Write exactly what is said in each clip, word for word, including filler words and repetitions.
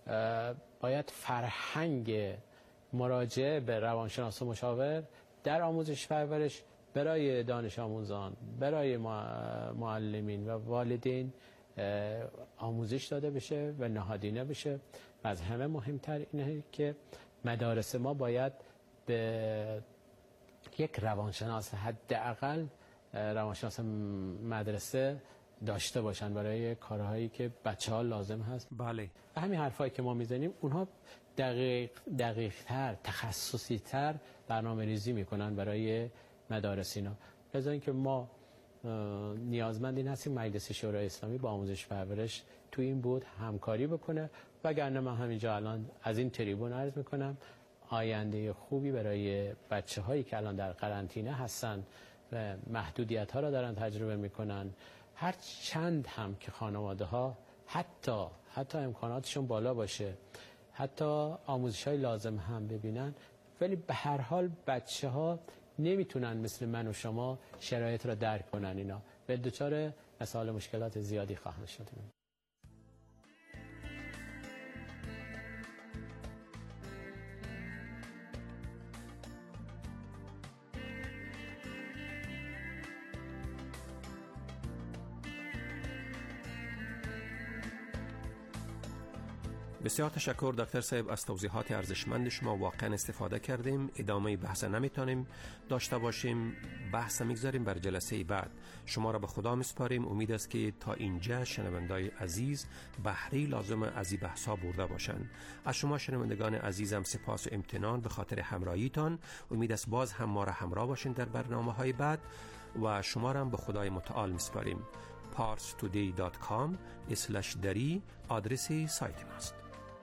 باید فرهنگ مراجعه به روانشناس و مشاور در آموزش پرورش برای دانش آموزان، برای معلمین و والدین آموزش داده بشه و نهادینه بشه. و از همه مهمتر اینه که مدارس ما باید به یک روانشناس، حداقل روانشناس مدرسه داشته باشن برای کارهایی که بچه ها لازم هست. بله. و همین حرفایی که ما میزنیم اونها دقیق دقیق تر، تخصصی تر برنامه ریزی میکنن برای مدارس اینا. لذا اینکه ما نیازمند این هستیم مجلس شورای اسلامی با آموزش پرورش تو این بود همکاری بکنه. وگرنه من همینجا الان از این تریبون عرض میکنم آینده خوبی برای بچه هایی که الان در قرنطینه هستن و محدودیت ها را دارن تجربه میکنن. هر چند هم که خانواده ها حتی حتی امکاناتشون بالا باشه، حتی آموزش های لازم هم ببینن، ولی به هر حال بچه ها نمیتونن مثل من و شما شرایط را درک کنن. اینا به دچار مسائل مشکلات زیادی خواهند شد. بسیار تشکر دکتر صاحب از توضیحات ارزشمند شما. واقعا استفاده کردیم. ادامه بحث نمیتونیم داشته باشیم، بحث میگذاریم بر جلسه بعد. شما را به خدا میسپاریم. امید است که تا اینجا شنوندای عزیز بهره لازم از این بحثا برده باشند. از شما شنوندگان عزیزم سپاس و امتنان به خاطر همراهیتان. امید است باز هم ما را همراه باشین در برنامه های بعد و شما را به خدای متعال میسپاریم. پارس تودی دات کام اسلش دری آدرس سایت ماست.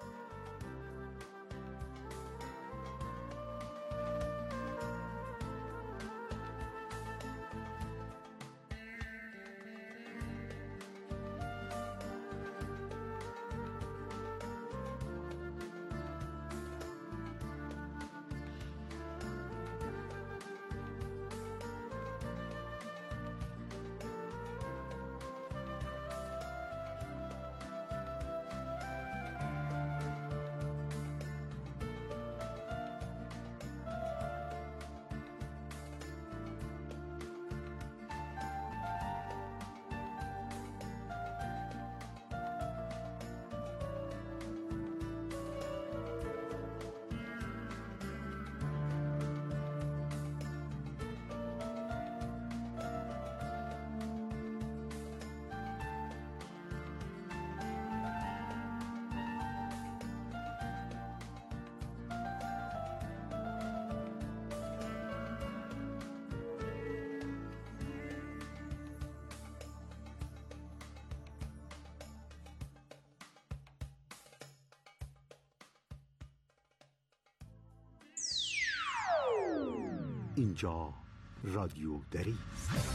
اینجا رادیو دری است.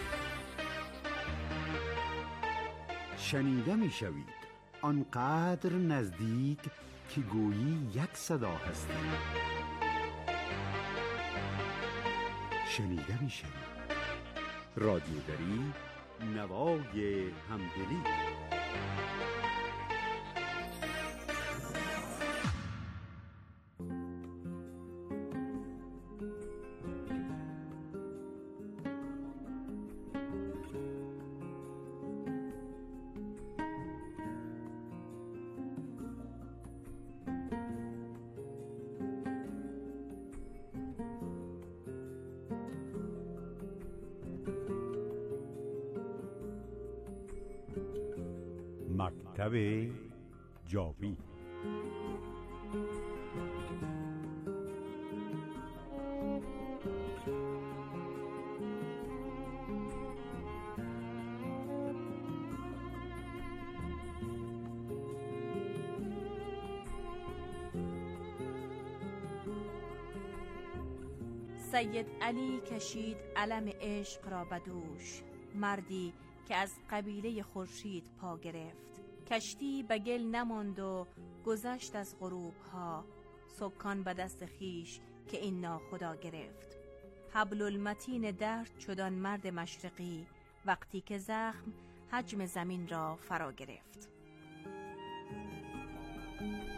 شنیده می شوید آنقدر نزدیک که گویی یک صدا هستید. شنیده می شوید رادیو دری، نوای همدلی. مکتب جاوید. سید علی کشید علم عشق را به دوش، مردی که از قبیله خورشید پا گرفت. کشتی به گل نماند و گذشت از غروب ها، سکان به دست خیش که این ناخدا گرفت. حبل المتین درد چدان مرد مشرقی، وقتی که زخم حجم زمین را فرا گرفت.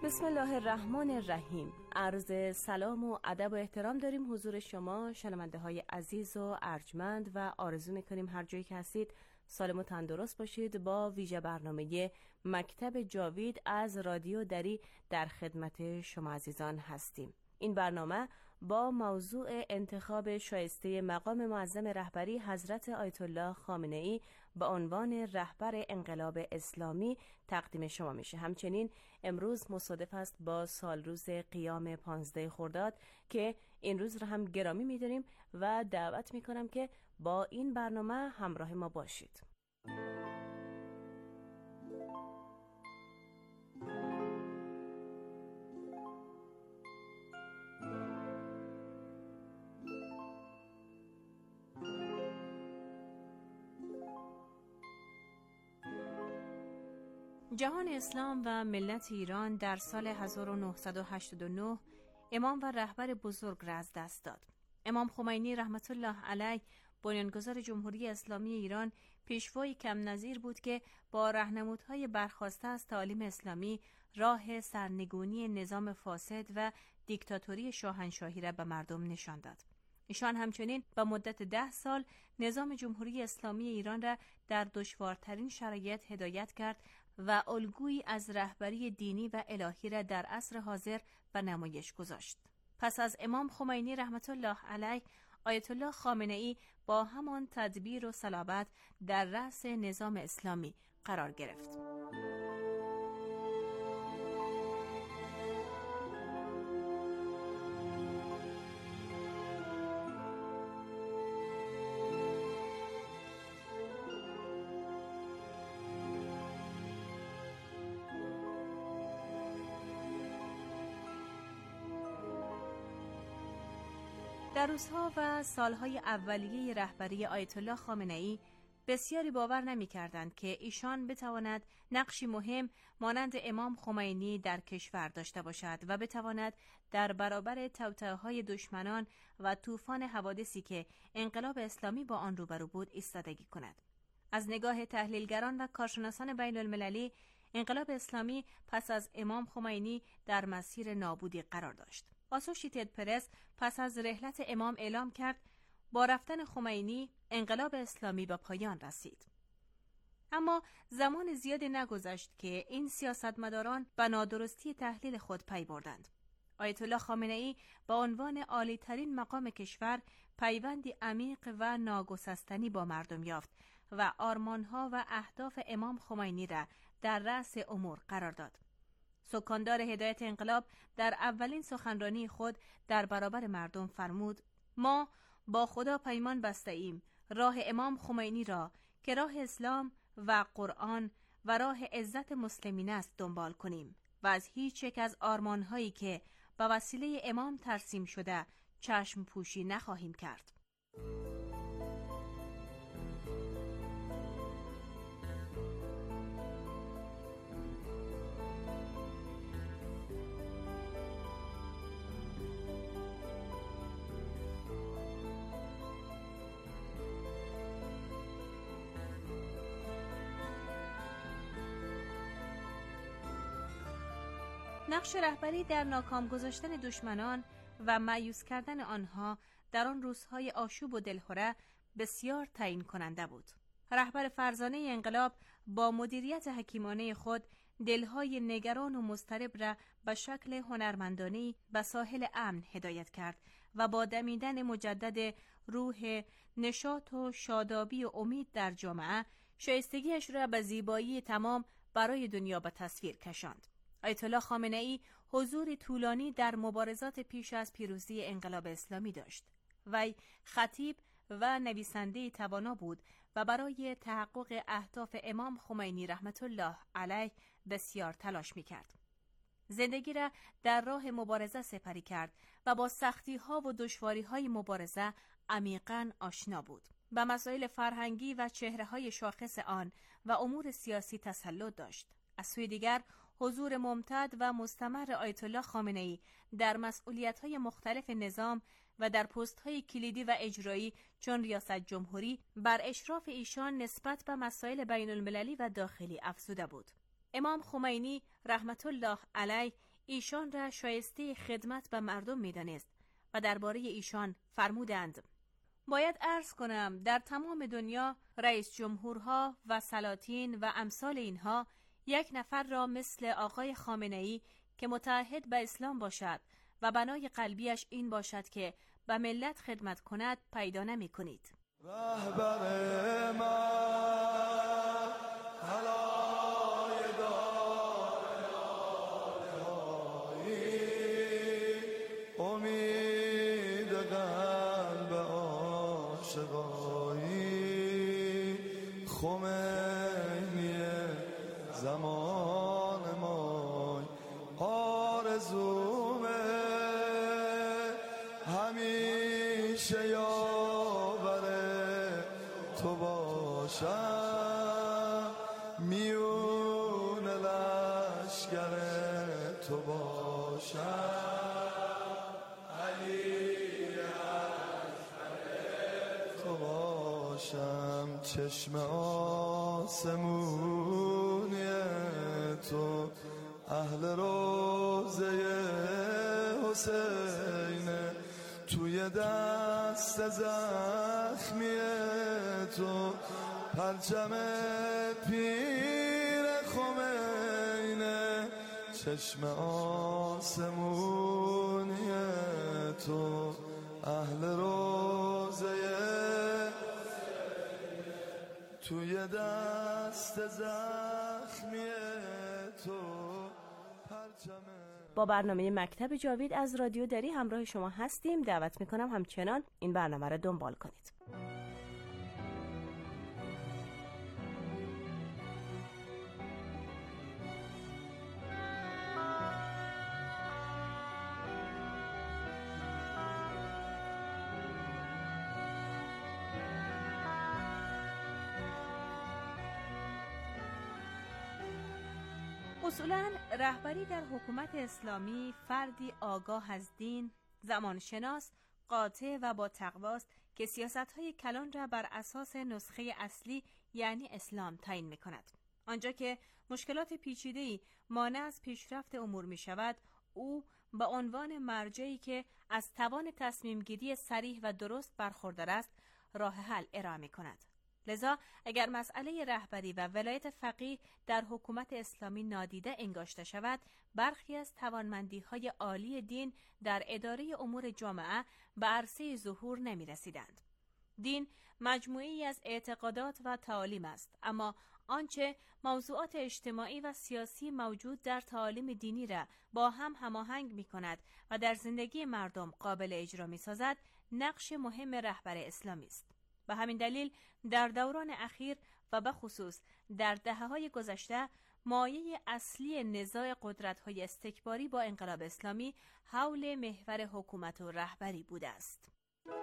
بسم الله الرحمن الرحیم. عرض سلام و ادب و احترام داریم حضور شما شنونده های عزیز و ارجمند و آرزو میکنیم هر جایی که هستید سالم و تندرست باشید. با ویژه برنامه مکتب جاوید از رادیو دری در خدمت شما عزیزان هستیم. این برنامه با موضوع انتخاب شایسته مقام معظم رهبری حضرت آیت الله خامنه ای به عنوان رهبر انقلاب اسلامی تقدیم شما میشه. همچنین امروز مصادف است با سالروز قیام پانزده خرداد که این روز را هم گرامی میداریم و دعوت میکنم که با این برنامه همراه ما باشید. جهان اسلام و ملت ایران در سال هزار و نهصد و هشتاد و نه امام و رهبر بزرگ را از دست داد. امام خمینی رحمت الله علیه بنیانگذار جمهوری اسلامی ایران پیشوای کم نظیر بود که با راهنمودهای برخاسته از تعالیم اسلامی راه سرنگونی نظام فاسد و دیکتاتوری شاهنشاهی را به مردم نشان داد. ایشان همچنین به مدت ده سال نظام جمهوری اسلامی ایران را در دشوارترین شرایط هدایت کرد و الگویی از رهبری دینی و الهی را در عصر حاضر به نمایش گذاشت. پس از امام خمینی رحمت الله علیه، آیت الله خامنه ای با همان تدبیر و صلابت در رأس نظام اسلامی قرار گرفت. در روزها و سالهای اولیه رهبری آیت الله خامنه ای بسیاری باور نمی کردند که ایشان بتواند نقشی مهم مانند امام خمینی در کشور داشته باشد و بتواند در برابر توطئه‌های دشمنان و طوفان حوادثی که انقلاب اسلامی با آن روبرو بود ایستادگی کند. از نگاه تحلیلگران و کارشناسان بین المللی انقلاب اسلامی پس از امام خمینی در مسیر نابودی قرار داشت. آسوشیتد پرس پس از رحلت امام اعلام کرد با رفتن خمینی انقلاب اسلامی به پایان رسید. اما زمان زیادی نگذشت که این سیاستمداران به نادرستی تحلیل خود پی بردند. آیت الله خامنه ای با عنوان عالی ترین مقام کشور پیوندی عمیق و ناگسستنی با مردم یافت و آرمانها و اهداف امام خمینی را در رأس امور قرار داد. سکاندار هدایت انقلاب در اولین سخنرانی خود در برابر مردم فرمود: ما با خدا پیمان بسته ایم راه امام خمینی را که راه اسلام و قرآن و راه عزت مسلمین است دنبال کنیم و از هیچ یک از آرمانهایی که به وسیله امام ترسیم شده چشم پوشی نخواهیم کرد. نقش رهبری در ناکام گذاشتن دشمنان و مایوس کردن آنها در آن روزهای آشوب و دلهره بسیار تعیین کننده بود. رهبر فرزانه انقلاب با مدیریت حکیمانه خود دلهای نگران و مضطرب را به شکل هنرمندانه‌ای به ساحل امن هدایت کرد و با دمیدن مجدد روح نشاط و شادابی و امید در جامعه شایستگیش را به زیبایی تمام برای دنیا به تصویر کشاند. آیت الله خامنه ای حضور طولانی در مبارزات پیش از پیروزی انقلاب اسلامی داشت. وی خطیب و نویسنده توانا بود و برای تحقق اهداف امام خمینی رحمت الله علیه بسیار تلاش می‌کرد. زندگی را در راه مبارزه سپری کرد و با سختی‌ها و دشواری‌های مبارزه عمیقاً آشنا بود. به مسائل فرهنگی و چهره‌های شاخص آن و امور سیاسی تسلط داشت. از سوی دیگر حضور ممتد و مستمر آیت الله خامنه ای در مسئولیت‌های مختلف نظام و در پست‌های کلیدی و اجرایی چون ریاست جمهوری بر اشراف ایشان نسبت به مسائل بین المللی و داخلی افزوده بود. امام خمینی رحمت الله علیه ایشان را شایسته خدمت به مردم می‌دانست و درباره ایشان فرمودند: باید عرض کنم در تمام دنیا رئیس جمهورها و سلاطین و امثال اینها یک نفر را مثل آقای خامنه‌ای که متعهد به اسلام باشد و بنای قلبیش این باشد که به ملت خدمت کند پیدا نمی کنید. رهبر من حلای دارایی، امید قلب عاشقایی، خمینی زمان ما، آرزومه همیشه یاور تو باشم، میون لشگر تو باشم، علی تو باشم، چشم آسمونی تو، اهل روزه حسین، توی دست زخمی تو، پرچم پیر خمینه، چشم آسمونی تو، اهل روزه توی دست زخمی تو، پرچم. با برنامه مکتب جاوید از رادیو دری همراه شما هستیم. دعوت میکنم همچنان این برنامه را دنبال کنید. اصولاً رهبری در حکومت اسلامی فردی آگاه از دین، زمانشناس، قاطع و با تقواست که سیاست‌های کلان را بر اساس نسخه اصلی یعنی اسلام تعیین می‌کند. آنجا که مشکلات پیچیده‌ای مانع از پیشرفت امور می‌شود، او به عنوان مرجعی که از توان تصمیم‌گیری صریح و درست برخوردار است، راه حل ارائه می‌کند. لذا اگر مسئله رهبری و ولایت فقیه در حکومت اسلامی نادیده انگاشته شود، برخی از توانمندی‌های عالی دین در اداره امور جامعه به عرصه ظهور نمی‌رسیدند. دین مجموعه‌ای از اعتقادات و تعالیم است، اما آنچه موضوعات اجتماعی و سیاسی موجود در تعالیم دینی را با هم هماهنگ می‌کند و در زندگی مردم قابل اجرا می‌سازد، نقش مهم رهبر اسلامی است. به همین دلیل در دوران اخیر و به خصوص در دهه‌های گذشته مایه اصلی نزاع قدرت‌های استکباری با انقلاب اسلامی حول محور حکومت و رهبری بوده است.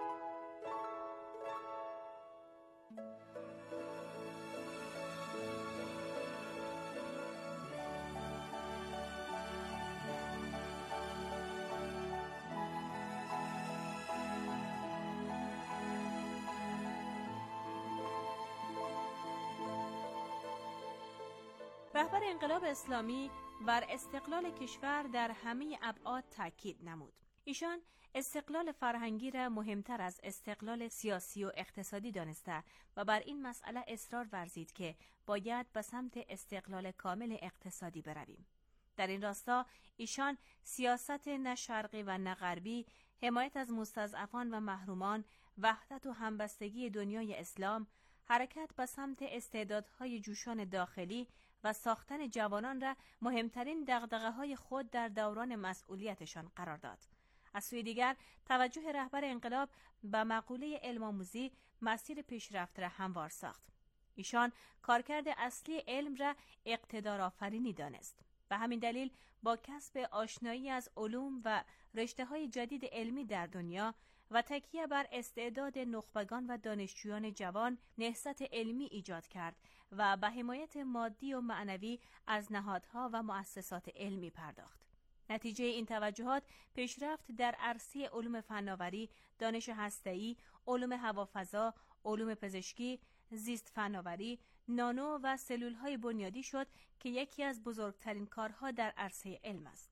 رهبر انقلاب اسلامی بر استقلال کشور در همه ابعاد تاکید نمود. ایشان استقلال فرهنگی را مهمتر از استقلال سیاسی و اقتصادی دانسته و بر این مسئله اصرار ورزید که باید به سمت استقلال کامل اقتصادی برویم. در این راستا ایشان سیاست نه شرقی و نه غربی، حمایت از مستضعفان و محرومان، وحدت و همبستگی دنیای اسلام، حرکت به سمت استعدادهای جوشان داخلی و ساختن جوانان را مهمترین دغدغه‌های خود در دوران مسئولیتشان قرار داد. از سوی دیگر توجه رهبر انقلاب به مقوله علم آموزی مسیر پیشرفت را هموار ساخت. ایشان کارکرد اصلی علم را اقتدار آفرینی دانست. به همین دلیل با کسب آشنایی از علوم و رشته‌های جدید علمی در دنیا و تکیه بر استعداد نخبگان و دانشجویان جوان نهضت علمی ایجاد کرد و به حمایت مادی و معنوی از نهادها و مؤسسات علمی پرداخت. نتیجه این توجهات پیشرفت در عرصه علوم فناوری، دانش هسته‌ای، علوم هوافضا، علوم پزشکی، زیست فناوری، نانو و سلول‌های بنیادی شد که یکی از بزرگترین کارها در عرصه علم است.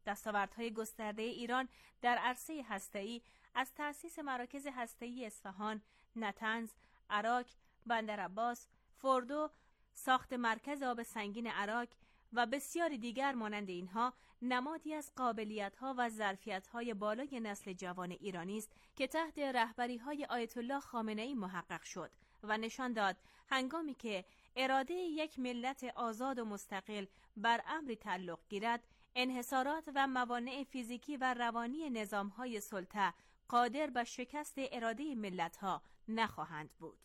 دستاوردهای گسترده ایران در عرصه هسته‌ای از تأسیس مراکز هسته‌ای اصفهان، نطنز، عراق، بندرعباس، فردو، ساخت مرکز آب سنگین عراق و بسیاری دیگر مانند اینها نمادی از قابلیت‌ها و ظرفیت‌های بالای نسل جوان ایرانی است که تحت رهبری‌های آیت الله خامنه‌ای محقق شد و نشان داد هنگامی که اراده یک ملت آزاد و مستقل بر امری تعلق گیرد، انحصارات و موانع فیزیکی و روانی نظام‌های سلطه قادر به شکست اراده ملت‌ها نخواهند بود.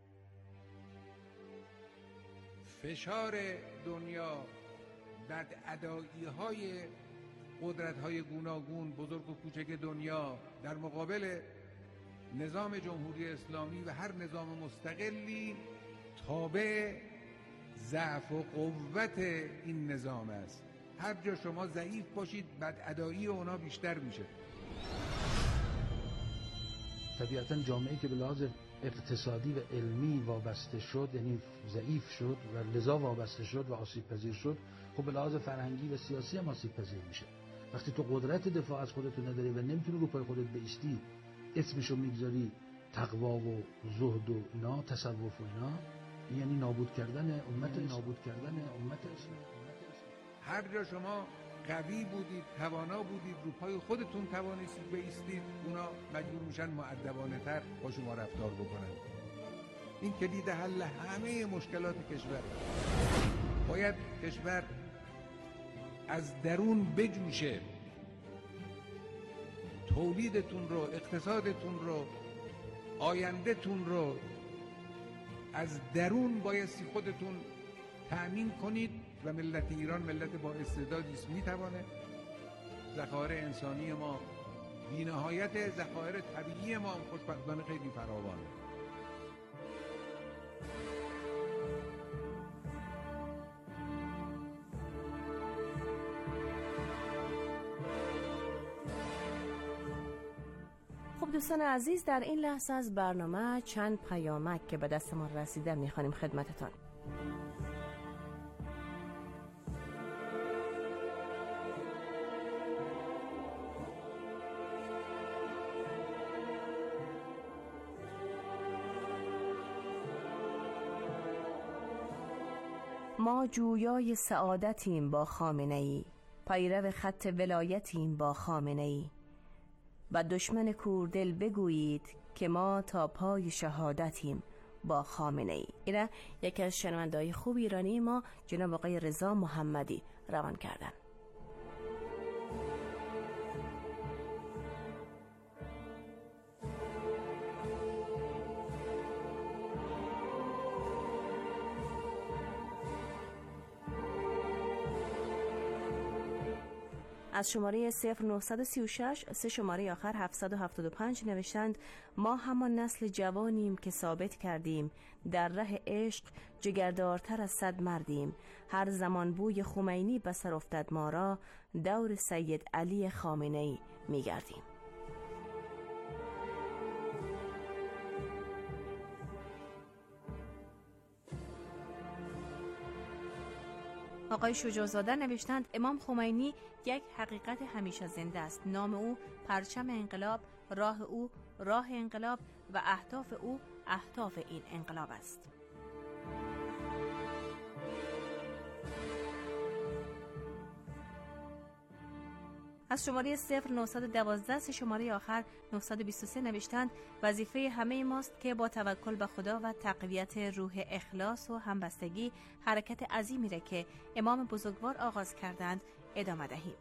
فشار دنیا، بدادائی‌های قدرت‌های گوناگون بزرگ و کوچک دنیا در مقابل نظام جمهوری اسلامی و هر نظام مستقلی تابع ضعف و قوت این نظام است. هر جا شما ضعیف باشید بدادائی اونا بیشتر میشه. طبیعتاً جامعه‌ای که به لحاظ اقتصادی و علمی وابسته شد، یعنی ضعیف شد و لذا وابسته شد و آسیب پذیر شد، خب به لحاظ فرهنگی و سیاسی هم آسیب پذیر میشه. وقتی تو قدرت دفاع از خودت نداری و نمیتونی رو پای خودت بایستی، اسمشو میگذاری تقوا و زهد و اینا، تصوف و اینا، یعنی نابود کردن امت نابود کردن امت اسلام. هر جا شما قوی بودید، توانا بودید، رو پای خودتون توانستید بایستید، اونا مجبور میشن مؤدبانه تر با شما رفتار بکنن. این کلید حل همه مشکلات کشور. باید کشور از درون بجوشه، تولیدتون رو، اقتصادتون رو، آیندهتون رو از درون بایستی خودتون تأمین کنید و ملت ایران ملت با استعدادی است، میتوانه ذخایر انسانی ما بی‌نهایت، ذخایر طبیعی ما هم خوشبختانه خیلی فراوانه. خب دوستان عزیز، در این لحظه از برنامه چند پیامک که به دست ما رسیده میخوانیم خدمتتان. ما جویای سعادتیم با خامنه‌ای، پیرو خط ولایتیم با خامنه‌ای. و دشمن کوردل بگویید که ما تا پای شهادتیم با خامنه‌ای. اینا یکی از شنونده‌های خوب ایرانی ما جناب آقای رضا محمدی روان کردن. از شماره صفر نه سه شش سه شماره آخر هفتصد و هفتاد و پنج نوشتند: ما همان نسل جوانیم که ثابت کردیم در ره عشق جگردارتر از صد مردیم. هر زمان بوی خمینی بسر افتد ما را، دور سید علی خامنه‌ای میگردیم. آقای شجاع‌زاده نوشتند: امام خمینی یک حقیقت همیشه زنده است. نام او پرچم انقلاب، راه او راه انقلاب و اهداف او اهداف این انقلاب است. از شماره صفر نه یک دو سه شماره آخر نه دو سه نوشتند: وظیفه همه ماست که با توکل به خدا و تقویت روح اخلاص و همبستگی حرکت عظیمی را که امام بزرگوار آغاز کردند ادامه دهیم.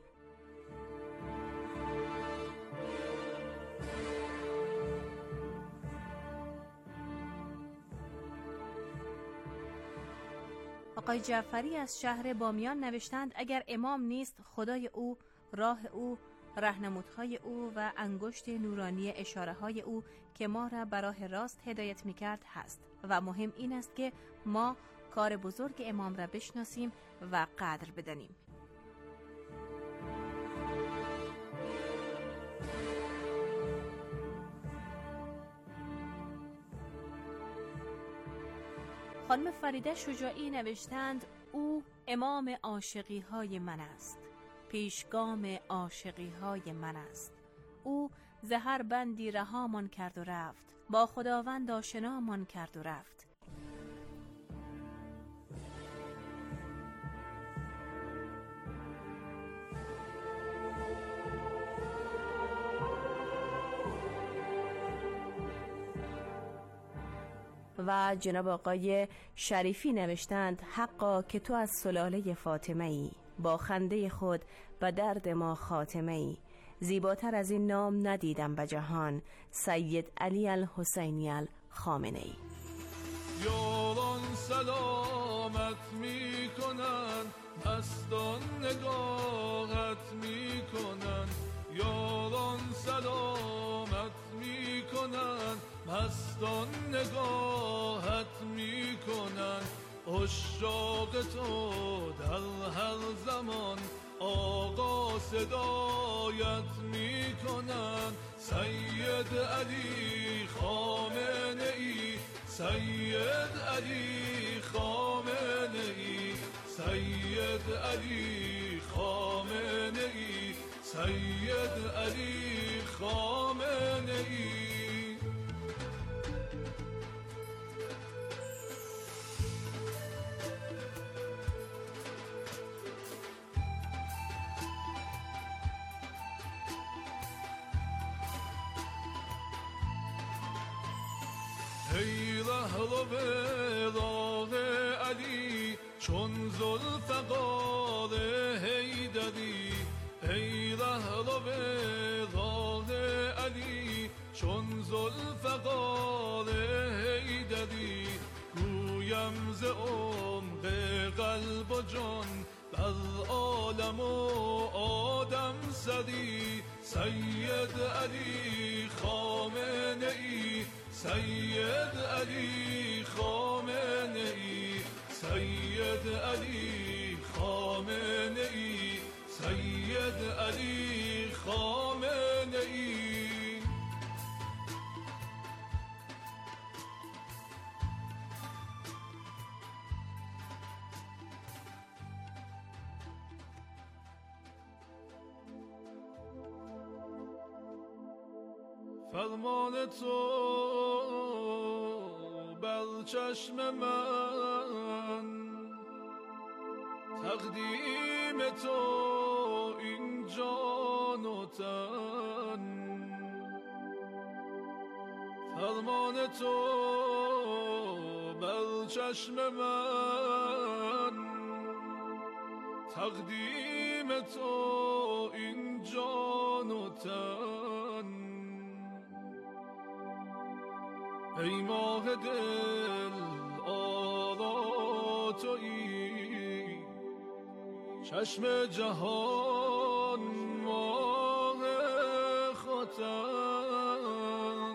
آقای جعفری از شهر بامیان نوشتند: اگر امام نیست، خدای او، راه او، راهنمودهای او و انگشت نورانی اشاره های او که ما را به راه راست هدایت می کرد هست و مهم این است که ما کار بزرگ امام را بشناسیم و قدر بدانیم. خانم فریده شجاعی نوشتند: او امام عاشقی های من است. پیشگام عاشقی های من است. او زهر بندی رهامان کرد و رفت، با خداوند آشنامان کرد و رفت. و جناب آقای شریفی نوشتند: حقا که تو از سلاله فاطمه ای، با خنده خود به درد ما خاتمه ای. زیباتر از این نام ندیدم به جهان، سید علی الحسینی الخامنه ای. یاران سلامت می کنند، مستان نگاهت می کنند. یاران سلامت می کنند، مستان نگاهت می کنند. عشاق تو در هر زمان آقا صدایت می کنند. سید علی خامنه ای، سید علی خامنه ای، سید علی خامنه ای، سید علی خامنه ای. ای رهرو راه علی چون ذوالفقار حیدری، ای رهرو راه علی چون ذوالفقار حیدری. گویم ز عمق قلب و جان بر عالم و آدم سری. سید علی خامنه ای، سید علی خامنه ای، سید علی خامنه ای، سید علی خامنه ای. فرمان تو بر چشم من، تقدیم تو این جان و تن. فرمان تو بر چشم من، تقدیم تو این جان و تن. ای ماه دل آرا تویی، چشم جهان ماه ختن.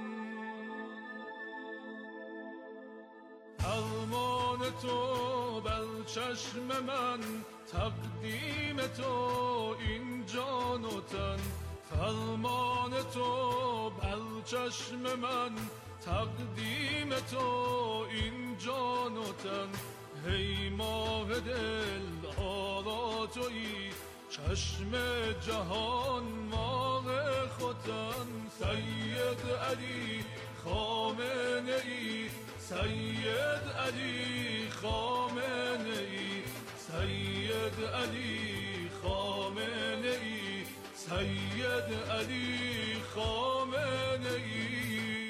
فرمان تو بر چشم من، تقدیم تو این جان و تن. فرمان تو بر چشم من، تقدیم تو این جان و تن. ای ماه دل آرا تویی، چشم جهان ماه ختن. سید علی خامنه ای، سید علی خامنه ای، سید علی خامنه ای، سید علی خامنه ای.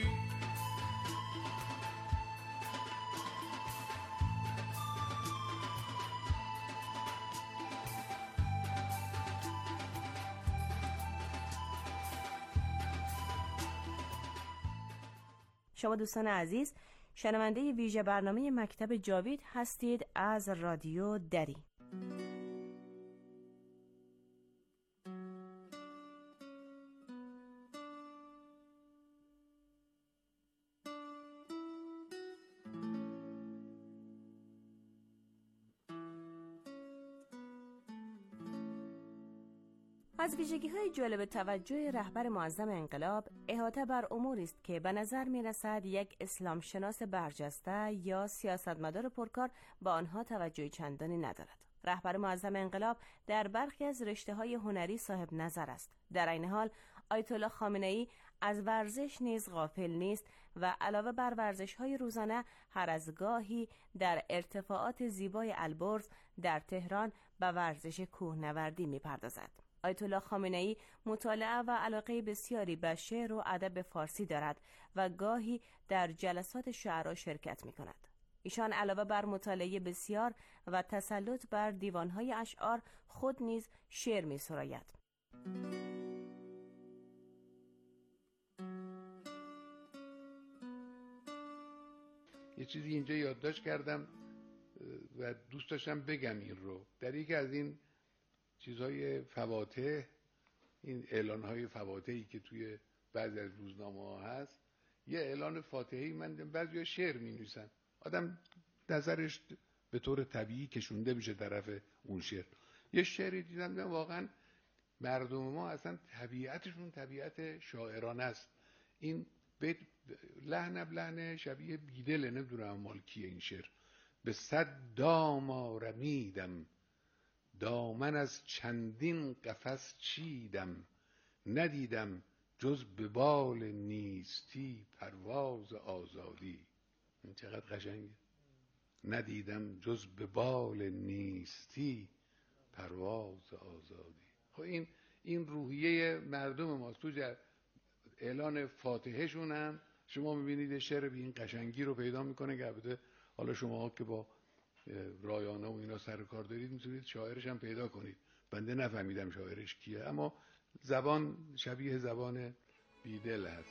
شما دوستان عزیز شنونده ویژه برنامه مکتب جاوید هستید از رادیو دری. از ویژگی‌های جالب توجه رهبر معظم انقلاب احاطه بر اموری است که به نظر می‌رسد یک اسلام شناس برجسته یا سیاستمدار پرکار با آنها توجه چندانی ندارد. رهبر معظم انقلاب در برخی از رشته‌های هنری صاحب نظر است. در این حال آیت الله خامنه‌ای از ورزش نیز غافل نیست و علاوه بر ورزش‌های روزانه هر از گاهی در ارتفاعات زیبای البرز در تهران به ورزش کوهنوردی می‌پردازد. آیت الله خامنه‌ای مطالعه و علاقه بسیاری به شعر و ادب فارسی دارد و گاهی در جلسات شعرا شرکت می‌کند. ایشان علاوه بر مطالعه بسیار و تسلط بر دیوان‌های اشعار خود نیز شعر می‌سراید. یه چیزی اینجا یادداشت کردم و دوست داشتم بگم این رو. در یکی از این چیزهای فواتح، این اعلان‌های فواتحی که توی بعضی از روزنامه‌ها هست، یه اعلان فاتحه‌ای من بعضیا شعر می‌نویسن، آدم نظرش به طور طبیعی کشونده میشه طرف اون شعر. یه شعری دیدم واقعا مردم ما اصلا طبیعتشون طبیعت شاعرانه است. این بیت لحن لحن شبیه بیدل، نمیدونم مال کیه این شعر. به صد دام آرمیدم، دامن از چندین قفس چیدم، ندیدم جز به بال نیستی پرواز آزادی. این چقدر قشنگه. ندیدم جز به بال نیستی پرواز آزادی. خب این این روحیه مردم ماست. تو اعلان فاتحهشون هم شما میبینید شعر به این قشنگی رو پیدا میکنه که البته حالا شما که با رایانه و اینا سر کار دارید میتونید شاعرش هم پیدا کنید. بنده نفهمیدم شاعرش کیه، اما زبان شبیه زبان بیدل هست.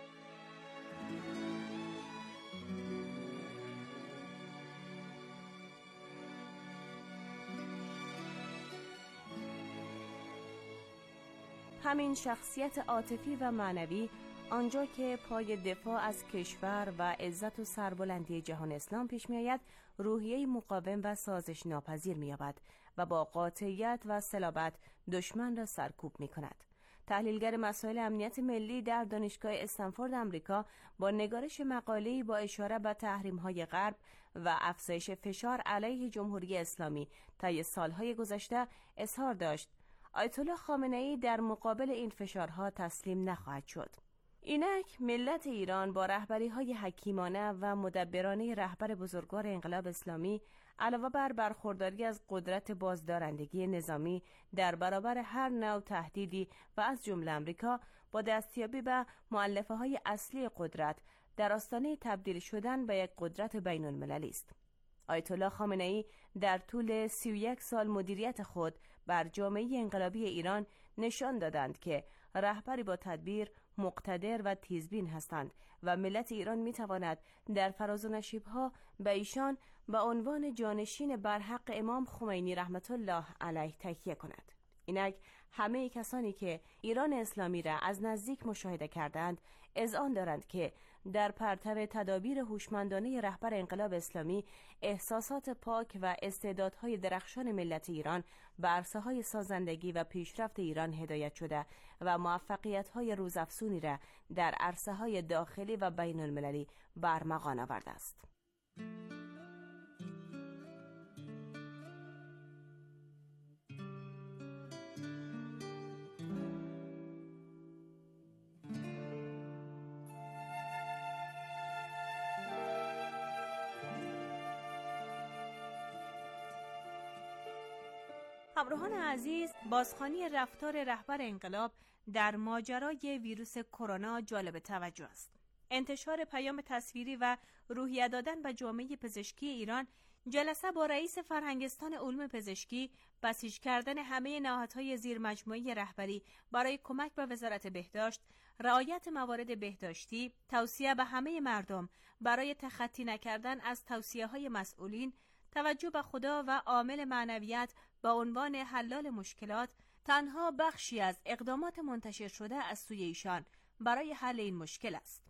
همین شخصیت عاطفی و معنوی آنجا که پای دفاع از کشور و عزت و سربلندی جهان اسلام پیش می آید، روحیه مقاوم و سازش ناپذیر می یابد و با قاطعیت و صلابت دشمن را سرکوب می کند. تحلیلگر مسائل امنیت ملی در دانشگاه استنفورد آمریکا با نگارش مقاله‌ای با اشاره به تحریم‌های غرب و افزایش فشار علیه جمهوری اسلامی طی سالهای گذشته اظهار داشت آیت الله خامنه‌ای در مقابل این فشارها تسلیم نخواهد شد. اینک ملت ایران با رهبری‌های حکیمانه و مدبرانه رهبر بزرگوار انقلاب اسلامی علاوه بر برخورداری از قدرت بازدارندگی نظامی در برابر هر نوع تهدیدی و از جمله آمریکا، با دستیابی به مؤلفه‌های اصلی قدرت در آستانه تبدیل شدن به یک قدرت بین‌المللی است. آیت الله خامنه‌ای در طول سی و یک سال مدیریت خود بر جامعه انقلابی ایران نشان دادند که رهبری با تدبیر، مقتدر و تیزبین هستند و ملت ایران میتواند در فراز و نشیب‌ها به ایشان به عنوان جانشین برحق امام خمینی رحمت الله علیه تکیه کند. اینک همه کسانی که ایران اسلامی را از نزدیک مشاهده کردند اذعان دارند که در پرتو تدابیر هوشمندانه رهبر انقلاب اسلامی احساسات پاک و استعدادهای درخشان ملت ایران به عرصه‌های سازندگی و پیشرفت ایران هدایت شده و موفقیت‌های روزافزونی را در عرصه‌های داخلی و بین المللی برمغان آورده است. همراهان عزیز، بازخوانی رفتار رهبر انقلاب در ماجرای ویروس کرونا جالب توجه است. انتشار پیام تصویری و روحیه دادن به جامعه پزشکی ایران، جلسه با رئیس فرهنگستان علوم پزشکی، بسیج کردن همه نهادهای زیر مجموعه رهبری برای کمک به وزارت بهداشت، رعایت موارد بهداشتی، توصیه به همه مردم برای تخطی نکردن از توصیه‌های مسئولین، توجه به خدا و عامل معنویت به عنوان حلال مشکلات، تنها بخشی از اقدامات منتشر شده از سوی ایشان برای حل این مشکل است.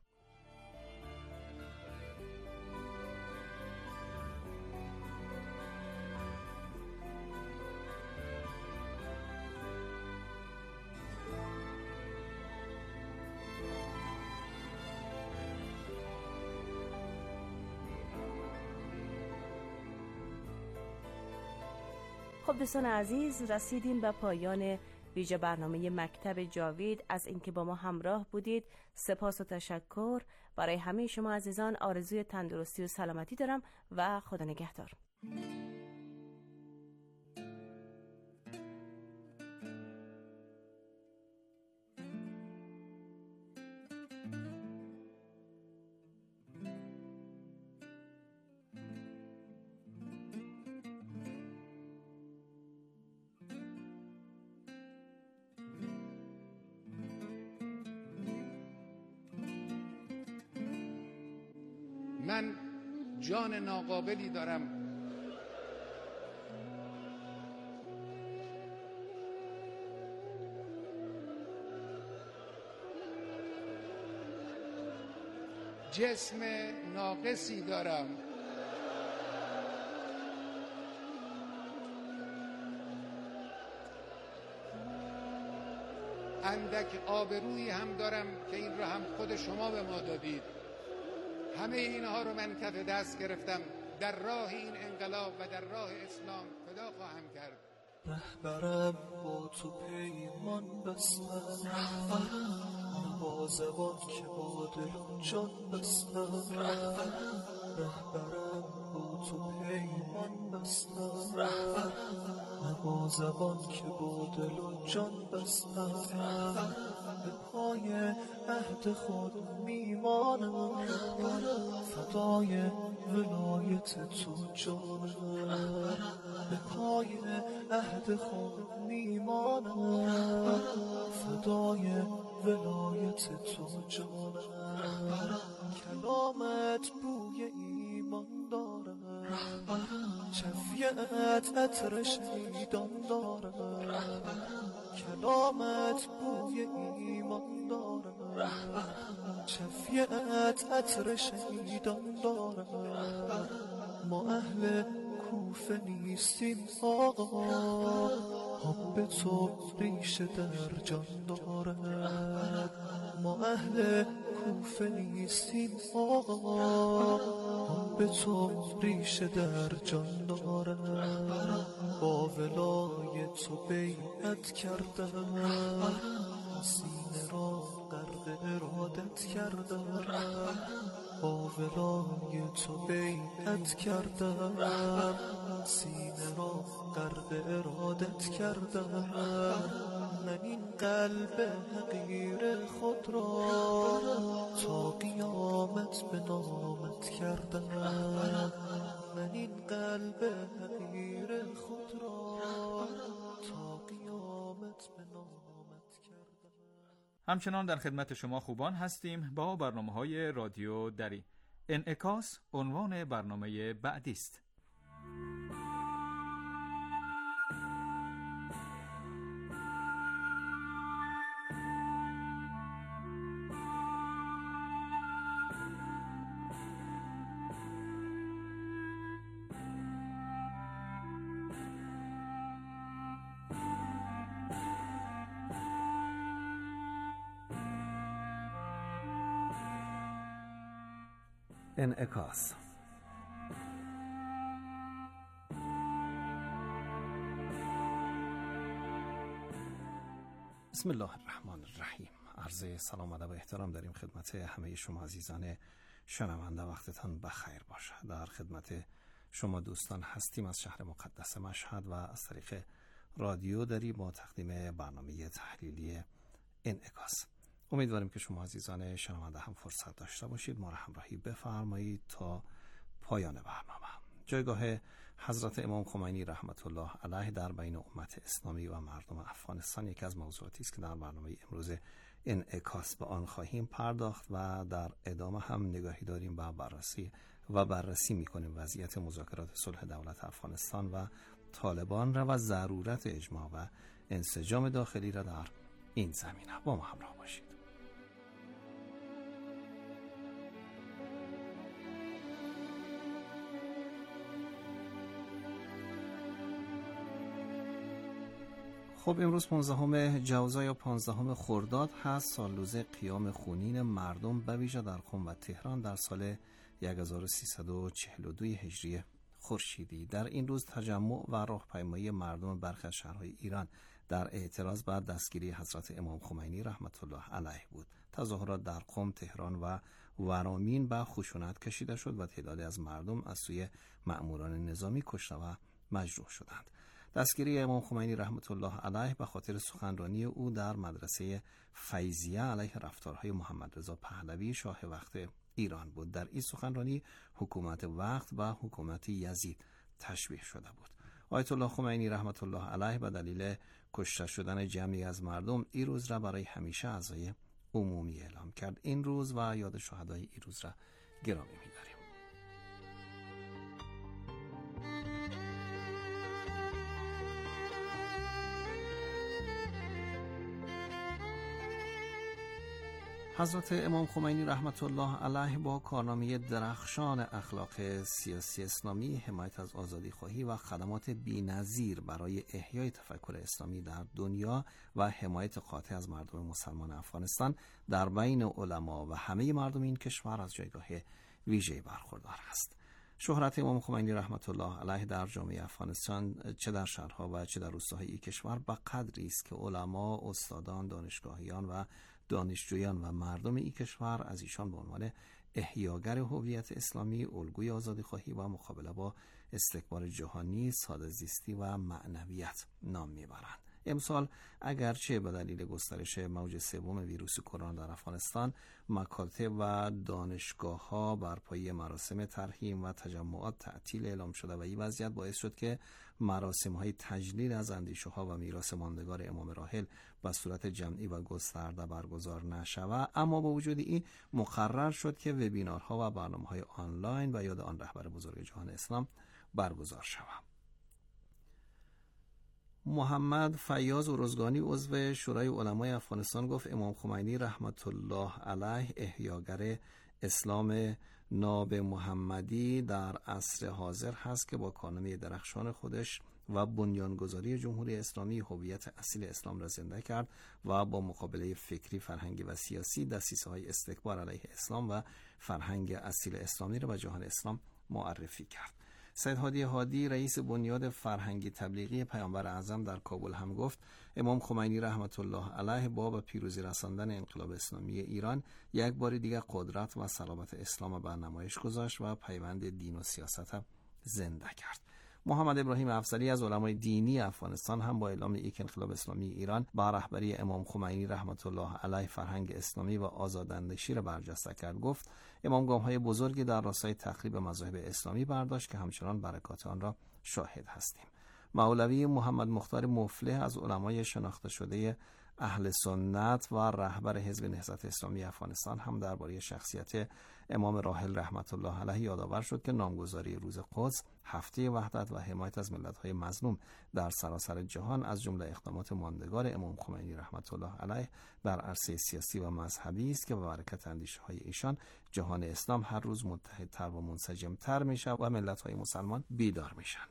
خب دوستان عزیز، رسیدیم به پایان ویژه برنامه مکتب جاوید. از اینکه با ما همراه بودید سپاس و تشکر. برای همه شما عزیزان آرزوی تندرستی و سلامتی دارم و خدا نگهدار. من جان ناقابلی دارم، جسم ناقصی دارم، اندک آبرویی هم دارم که این را هم خود شما به ما دادید. همه اینها رو من کف دست گرفتم، در راه این انقلاب و در راه اسلام فدا خواهم کرد. رهبرم با تو پیمان بستم، نوازوان که با دل و جان بستم. رهبرم با تو پیمان بستم، نوازوان که با دل و جان بستم. به پای عهد خود میمانم، فدای ولایت تو جانم. به پای عهد خود میمانم، فدای ولایت تو جانم. کلامت بوی ایمان دارم، شفیعت عطر شهیدان دارم. کلامت بوی ایمان دارم، شفیعت عطر شهیدان دارم. ما اهل کوفه نیستیم آقا، حب تو ریشه در جان دارد. ما اهل کوفه نیستیم آقا، حب تو ریشه در جان دارد. با ولای تو بیعت کردم، سینه را غرق ارادت کردم. با ولای تو بیعت کردم، سینه را غرق ارادت کردم. من این قلب حقیر خود را تا قیامت به نامت کردم. من این قلب حقیر خود را تا قیامت به نامت کردم. همچنان در خدمت شما خوبان هستیم با برنامه‌های رادیو دری. انعکاس عنوان برنامه بعدی است. انعکاس. بسم الله الرحمن الرحیم. عرض سلام و ادب و احترام داریم خدمت همه شما عزیزان شنونده. وقتتان بخیر باشه. در خدمت شما دوستان هستیم از شهر مقدس مشهد و از طریق رادیو دری با تقدیم برنامه تحلیلی انعکاس. امیدواریم که شما عزیزان شنونده هم فرصت داشته باشید ما را همراهی بفرمایید تا پایان برنامه. جایگاه حضرت امام خمینی رحمت الله علیه در بین امت اسلامی و مردم افغانستان یکی از موضوعاتی است که در برنامه امروز انعکاس به آن خواهیم پرداخت و در ادامه هم نگاهی داریم به بررسی و بررسی می‌کنیم وضعیت مذاکرات صلح دولت افغانستان و طالبان را و ضرورت اجماع و انسجام داخلی را در این زمینه. با ما همراه باشید. خب امروز پانزدهم جوزا یا پانزدهم خرداد هست، سال روز قیام خونین مردم به ویژه در قم و تهران در سال هزار و سیصد و چهل و دو هجری خورشیدی در این روز تجمع و راهپیمایی مردم برخی از شهرهای ایران در اعتراض بر دستگیری حضرت امام خمینی رحمت الله علیه بود. تظاهرات در قم، تهران و ورامین به خشونت کشیده شد و تعدادی از مردم از سوی مأموران نظامی کشته و مجروح شدند. دستگیری امام خمینی رحمت الله علیه به خاطر سخنرانی او در مدرسه فیضیه علیه رفتارهای محمد رضا پهلوی شاه وقت ایران بود. در این سخنرانی حکومت وقت و حکومت یزید تشبیه شده بود. آیت الله خمینی رحمت الله علیه به دلیل کشته شدن جمعی از مردم این روز را برای همیشه عزای عمومی اعلام کرد. این روز و یاد شهدای این روز را گرامی می‌داریم. حضرت امام خمینی رحمت الله علیه با کارنامه درخشان اخلاق سیاسی اسلامی، حمایت از آزادی خواهی و خدمات بی‌نظیر برای احیای تفکر اسلامی در دنیا و حمایت قاطع از مردم مسلمان افغانستان در بین علما و همه مردم این کشور از جایگاه ویژه‌ای برخوردار است. شهرت امام خمینی رحمت الله علیه در جامعه افغانستان چه در شهرها و چه در روستاهای این کشور به قدری است که علما، استادان، دانشگاهیان و دانشجویان و مردم این کشور از ایشان به عنوان احیاگر هویت اسلامی، الگوی آزادیخواهی و مقابله با استکبار جهانی، ساده‌زیستی و معنویت نام میبرند. امسال اگرچه به دلیل گسترش موج سوم ویروس کرونا در افغانستان مکاتب و دانشگاه‌ها بر پایه مراسم ترحیم و تجمعات تعطیل اعلام شده و این وضعیت باعث شد که مراسم‌های تجلیل از اندیشه‌ها و میراث ماندگار امام راحل به صورت جمعی و گسترده برگزار نشود، اما با وجود این مقرر شد که وبینارها و برنامه‌های آنلاین و یاد آن رهبر بزرگ جهان اسلام برگزار شود. محمد فیاض ارزگانی عضو شورای علمای افغانستان گفت امام خمینی رحمت الله علیه احیاگر اسلام ناب محمدی در عصر حاضر هست که با کارنامه درخشان خودش و بنیانگذاری جمهوری اسلامی هویت اصیل اسلام را زنده کرد و با مقابله فکری، فرهنگی و سیاسی دسیسه‌های استکبار علیه اسلام و فرهنگ اصیل اسلامی را به جهان اسلام معرفی کرد. سید هادی هادی رئیس بنیاد فرهنگی تبلیغی پیامبر اعظم در کابل هم گفت امام خمینی رحمت الله علیه با به پیروزی رساندن انقلاب اسلامی ایران یک بار دیگر قدرت و صلابت اسلام بر نمایش گذاشت و پیوند دین و سیاست زنده کرد. محمد ابراهیم افضلی از علمای دینی افغانستان هم با اعلام یک انقلاب اسلامی ایران با رهبری امام خمینی رحمت الله علیه فرهنگ اسلامی و آزاداندیشی را برجسته کرد. گفت امام گام‌های بزرگی در راستای تخریب مذاهب اسلامی برداشت که همچنان برکات آن را شاهد هستیم. مولوی محمد مختار مفلح از علمای شناخته شده اهل سنت و رهبر حزب نهضت اسلامی افغانستان هم درباره شخصیت امام راحل رحمت الله علیه یادآور شد که نامگذاری روز قدس، هفته وحدت و حمایت از ملت‌های مظلوم در سراسر جهان از جمله اقدامات ماندگار امام خمینی رحمت الله علیه در عرصه سیاسی و مذهبی است که به برکت اندیشه‌های ایشان جهان اسلام هر روز متحدتر و منسجمتر می‌شود و ملت‌های مسلمان بیدار میشن.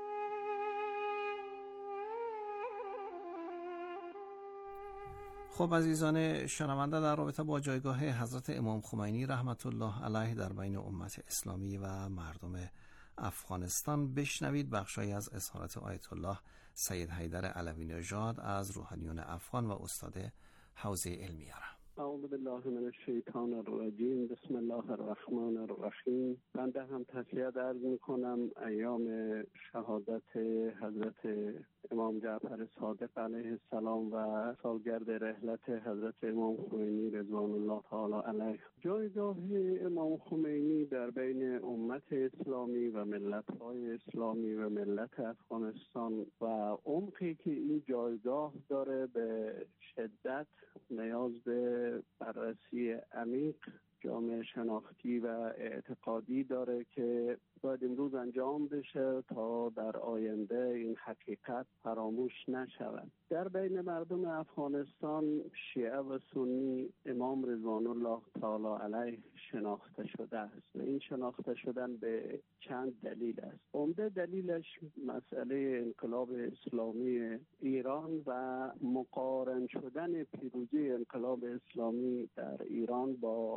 خب عزیزان شنونده، در رابطه با جایگاه حضرت امام خمینی رحمت الله علیه در بین امت اسلامی و مردم افغانستان بشنوید بخشی از اظهارات آیت الله سید حیدر علوی نژاد از روحانیون افغان و استاد حوزه علمیه را. اعوذ بالله من الشیطان الرجیم. بسم الله الرحمن الرحیم. بنده هم تسلیت عرض میکنم ایام شهادت حضرت امام جعفر صادق علیه السلام و سالگرد رحلت حضرت امام خمینی رضوان الله تعالی علیه. جایگاه امام خمینی در بین امت اسلامی و ملت‌های اسلامی و ملت افغانستان و عمقی که این جایگاه داره به شدت نیاز به بررسی عمیق جامعه شناختی و اعتقادی داره که باید امروز انجام بشه تا در آینده این حقیقت فراموش نشود. در بین مردم افغانستان شیعه و سنی امام رضوان الله تعالی علیه شناخته شده است و این شناخته شدن به چند دلیل است. عمده دلیلش مسئله انقلاب اسلامی ایران و مقارن شدن پیروزی انقلاب اسلامی در ایران با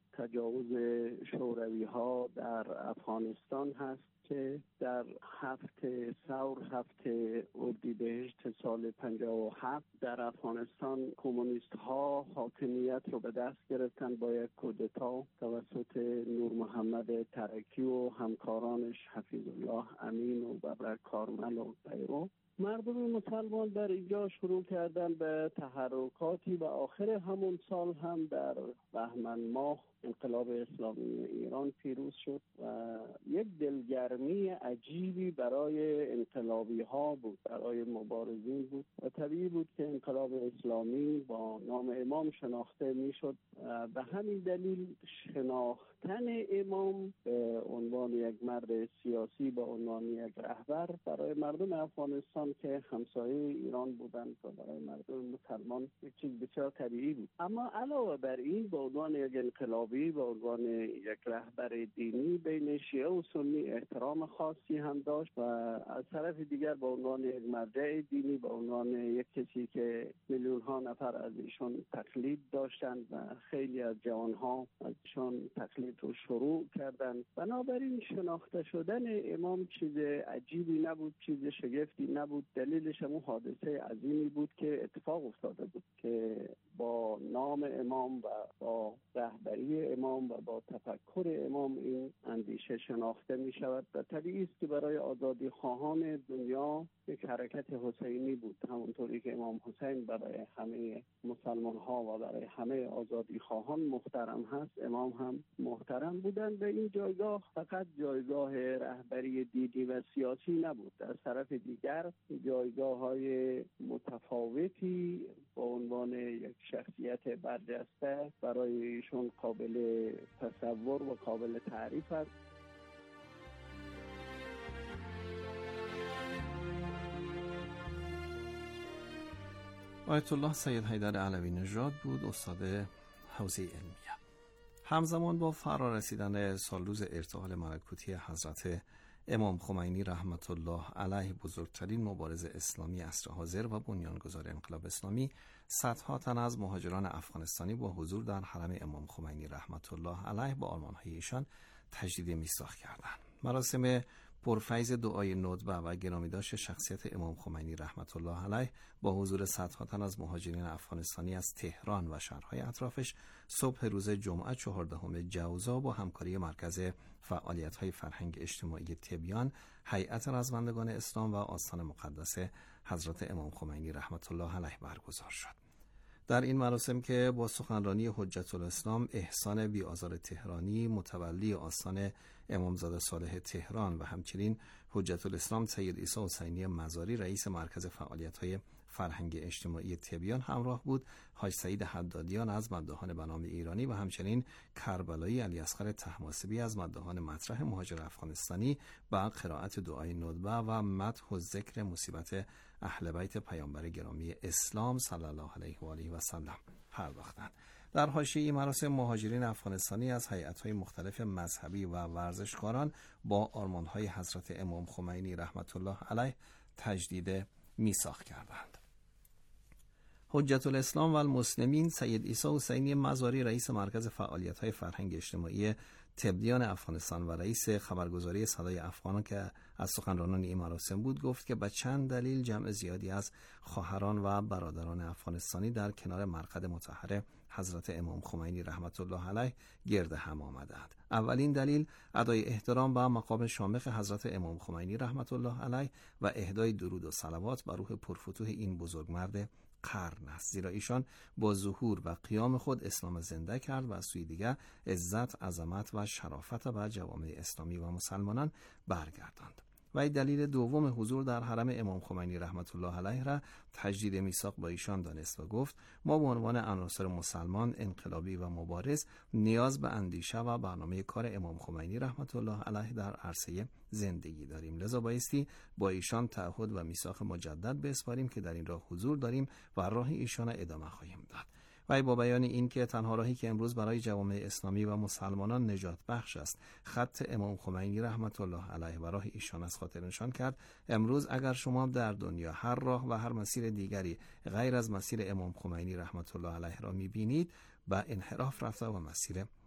تجاوز شوروی ها در افغانستان هست که در هفته ثور هفته اردیبهشت سال پنجاه و هفت در افغانستان کمونیست ها حاکمیت رو به دست گرفتن با یک کودتا توسط نور محمد ترکی و همکارانش حفیظ الله امین و ببرک کارمل و غیره. مردم مسلمان در اینجا شروع کردن به تحرکاتی و آخر همون سال هم در بهمن ماه انقلاب اسلامی ایران پیروز شد و یک دلگرمی عجیبی برای انقلابی ها بود، برای مبارزین بود و طبیعی بود که انقلاب اسلامی با نام امام شناخته می شد. به همین دلیل شناختن امام به عنوان یک مرد سیاسی، به عنوان یک رهبر برای مردم افغانستان که همسایه ایران بودند و برای مردم مسلمان یک چیز بسیار طبیعی بود. اما علاوه بر این به عنوان یک انقلاب به عنوان یک رهبر دینی بین شیعه و سنی احترام خاصی هم داشت و از طرف دیگر به عنوان یک مرجع دینی، به عنوان یک کسی که میلیون ها نفر از ایشون تقلید داشتند و خیلی از جوان ها از ایشون تقلید رو شروع کردند. بنابراین شناخته شدن امام چیز عجیبی نبود، چیز شگفتی نبود. دلیلش هم حادثه عظیمی بود که اتفاق افتاده بود که با نام امام و با رهبری امام و با تفکر امام این اندیشه شناخته می شود و طبیعی است که برای آزادی خواهان دنیا یک حرکت حسینی بود. همونطوری که امام حسین برای همه مسلمان ها و برای همه آزادی خواهان محترم هست، امام هم محترم بودند. به این جایگاه فقط جایگاه رهبری دینی و سیاسی نبود، از طرف دیگر جایگاه های متفاوتی با عنوان یک شخصیت برجسته برای ایشون قابل تصور و قابل تعریف است. آیت الله سید حیدر علوی نژاد بود، استاد حوزه علمیه. همزمان با فرا رسیدن سالروز ارتحال ملکوتی حضرت امام خمینی رحمت الله علیه، بزرگترین مبارز اسلامی عصر حاضر و بنیانگذار انقلاب اسلامی، صدها تن از مهاجران افغانستانی با حضور در حرم امام خمینی رحمت الله علیه با آرمان‌های ایشان تجدید میثاق کردند. مراسم پرفیض دعای ندبه و گرامیداشت شخصیت امام خمینی رحمت الله علیه با حضور صدها تن از مهاجرین افغانستانی از تهران و شهرهای اطرافش صبح روز جمعه چهاردهم جوزا با همکاری مرکز فعالیت‌های فرهنگ اجتماعی تبیان، هیئت رزمندگان اسلام و آستان مقدس حضرت امام خمینی رحمت الله علیه برگزار شد. در این مراسم که با سخنرانی حجت الاسلام احسان بی‌آزار تهرانی متولی آستان امامزاده صالح تهران و همچنین حجت الاسلام سید عیسی حسینی مزاری رئیس مرکز فعالیت‌های فرهنگ اجتماعی تبیان همراه بود، حاج سعید حدادیان از مداحان بنام ایرانی و همچنین کربلایی علی اصغر طهماسبی از مداحان مطرح مهاجر افغانستانی با قرائت دعای ندبه و مدح و ذکر مصیبت اهل بیت پیامبر گرامی اسلام صلی الله علیه و آله و سلم پرداختند. در حاشیه مراسم مهاجرین افغانستانی از هیئت‌های مختلف مذهبی و ورزشکاران با آرمان‌های حضرت امام خمینی رحمت الله علیه تجدید میثاق کردند. حجت الاسلام و المسلمین سید عیسی حسینی مزاری رئیس مرکز فعالیت‌های فرهنگ اجتماعی تبیان افغانستان و رئیس خبرگزاری صدای افغانان که از سخنرانان این مراسم بود گفت که به چند دلیل جمع زیادی از خواهران و برادران افغانستانی در کنار مرقد مطهر حضرت امام خمینی رحمت الله علیه گرد هم آمدند. اولین دلیل ادای احترام به مقام شامخ حضرت امام خمینی رحمت الله علیه و اهدای درود و صلوات بر روح پرفتوح این بزرگمرد قرن است، زیرا ایشان با ظهور و قیام خود اسلام زنده کرد و از سوی دیگر عزت، عظمت و شرافت و جوامع اسلامی و مسلمانان برگرداند. و دلیل دوم حضور در حرم امام خمینی رحمت الله علیه را تجدید میثاق با ایشان دانست و گفت ما به عنوان عناصر مسلمان، انقلابی و مبارز نیاز به اندیشه و برنامه کار امام خمینی رحمت الله علیه در عرصه زندگی داریم، لذا بایستی با ایشان تعهد و میثاق مجدد بسپاریم که در این راه حضور داریم و راه ایشان را ادامه خواهیم داد. و با بیان این که تنها راهی که امروز برای جوامع اسلامی و مسلمانان نجات بخش است خط امام خمینی رحمت الله علیه و راه ایشان از خاطر نشان کرد، امروز اگر شما در دنیا هر راه و هر مسیر دیگری غیر از مسیر امام خمینی رحمت الله علیه را می‌بینید، به انحراف رفته و مسیر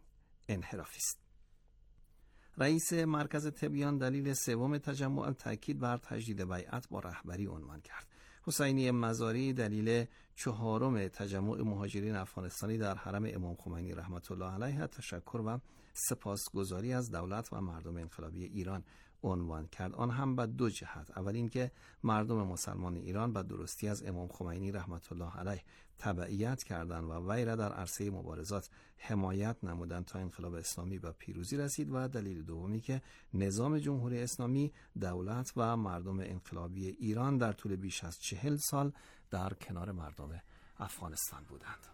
انحرافی است. رئیس مرکز تبیان دلیل سوم تجمع تاکید بر تجدید بیعت با رهبری عنوان کرد. حسینی مزاری دلیل چهارم تجمع مهاجرین افغانستانی در حرم امام خمینی رحمت الله علیه تشکر و سپاسگزاری از دولت و مردم انقلابی ایران عنوان کرد. آن هم به دو جهت. اول اینکه مردم مسلمان ایران به درستی از امام خمینی رحمت الله علیه تبعیت کردند و وی را در عرصه مبارزات حمایت نمودند تا انقلاب اسلامی به پیروزی رسید، و دلیل دومی که نظام جمهوری اسلامی، دولت و مردم انقلابی ایران در طول بیش از چهل سال در کنار مردم افغانستان بودند.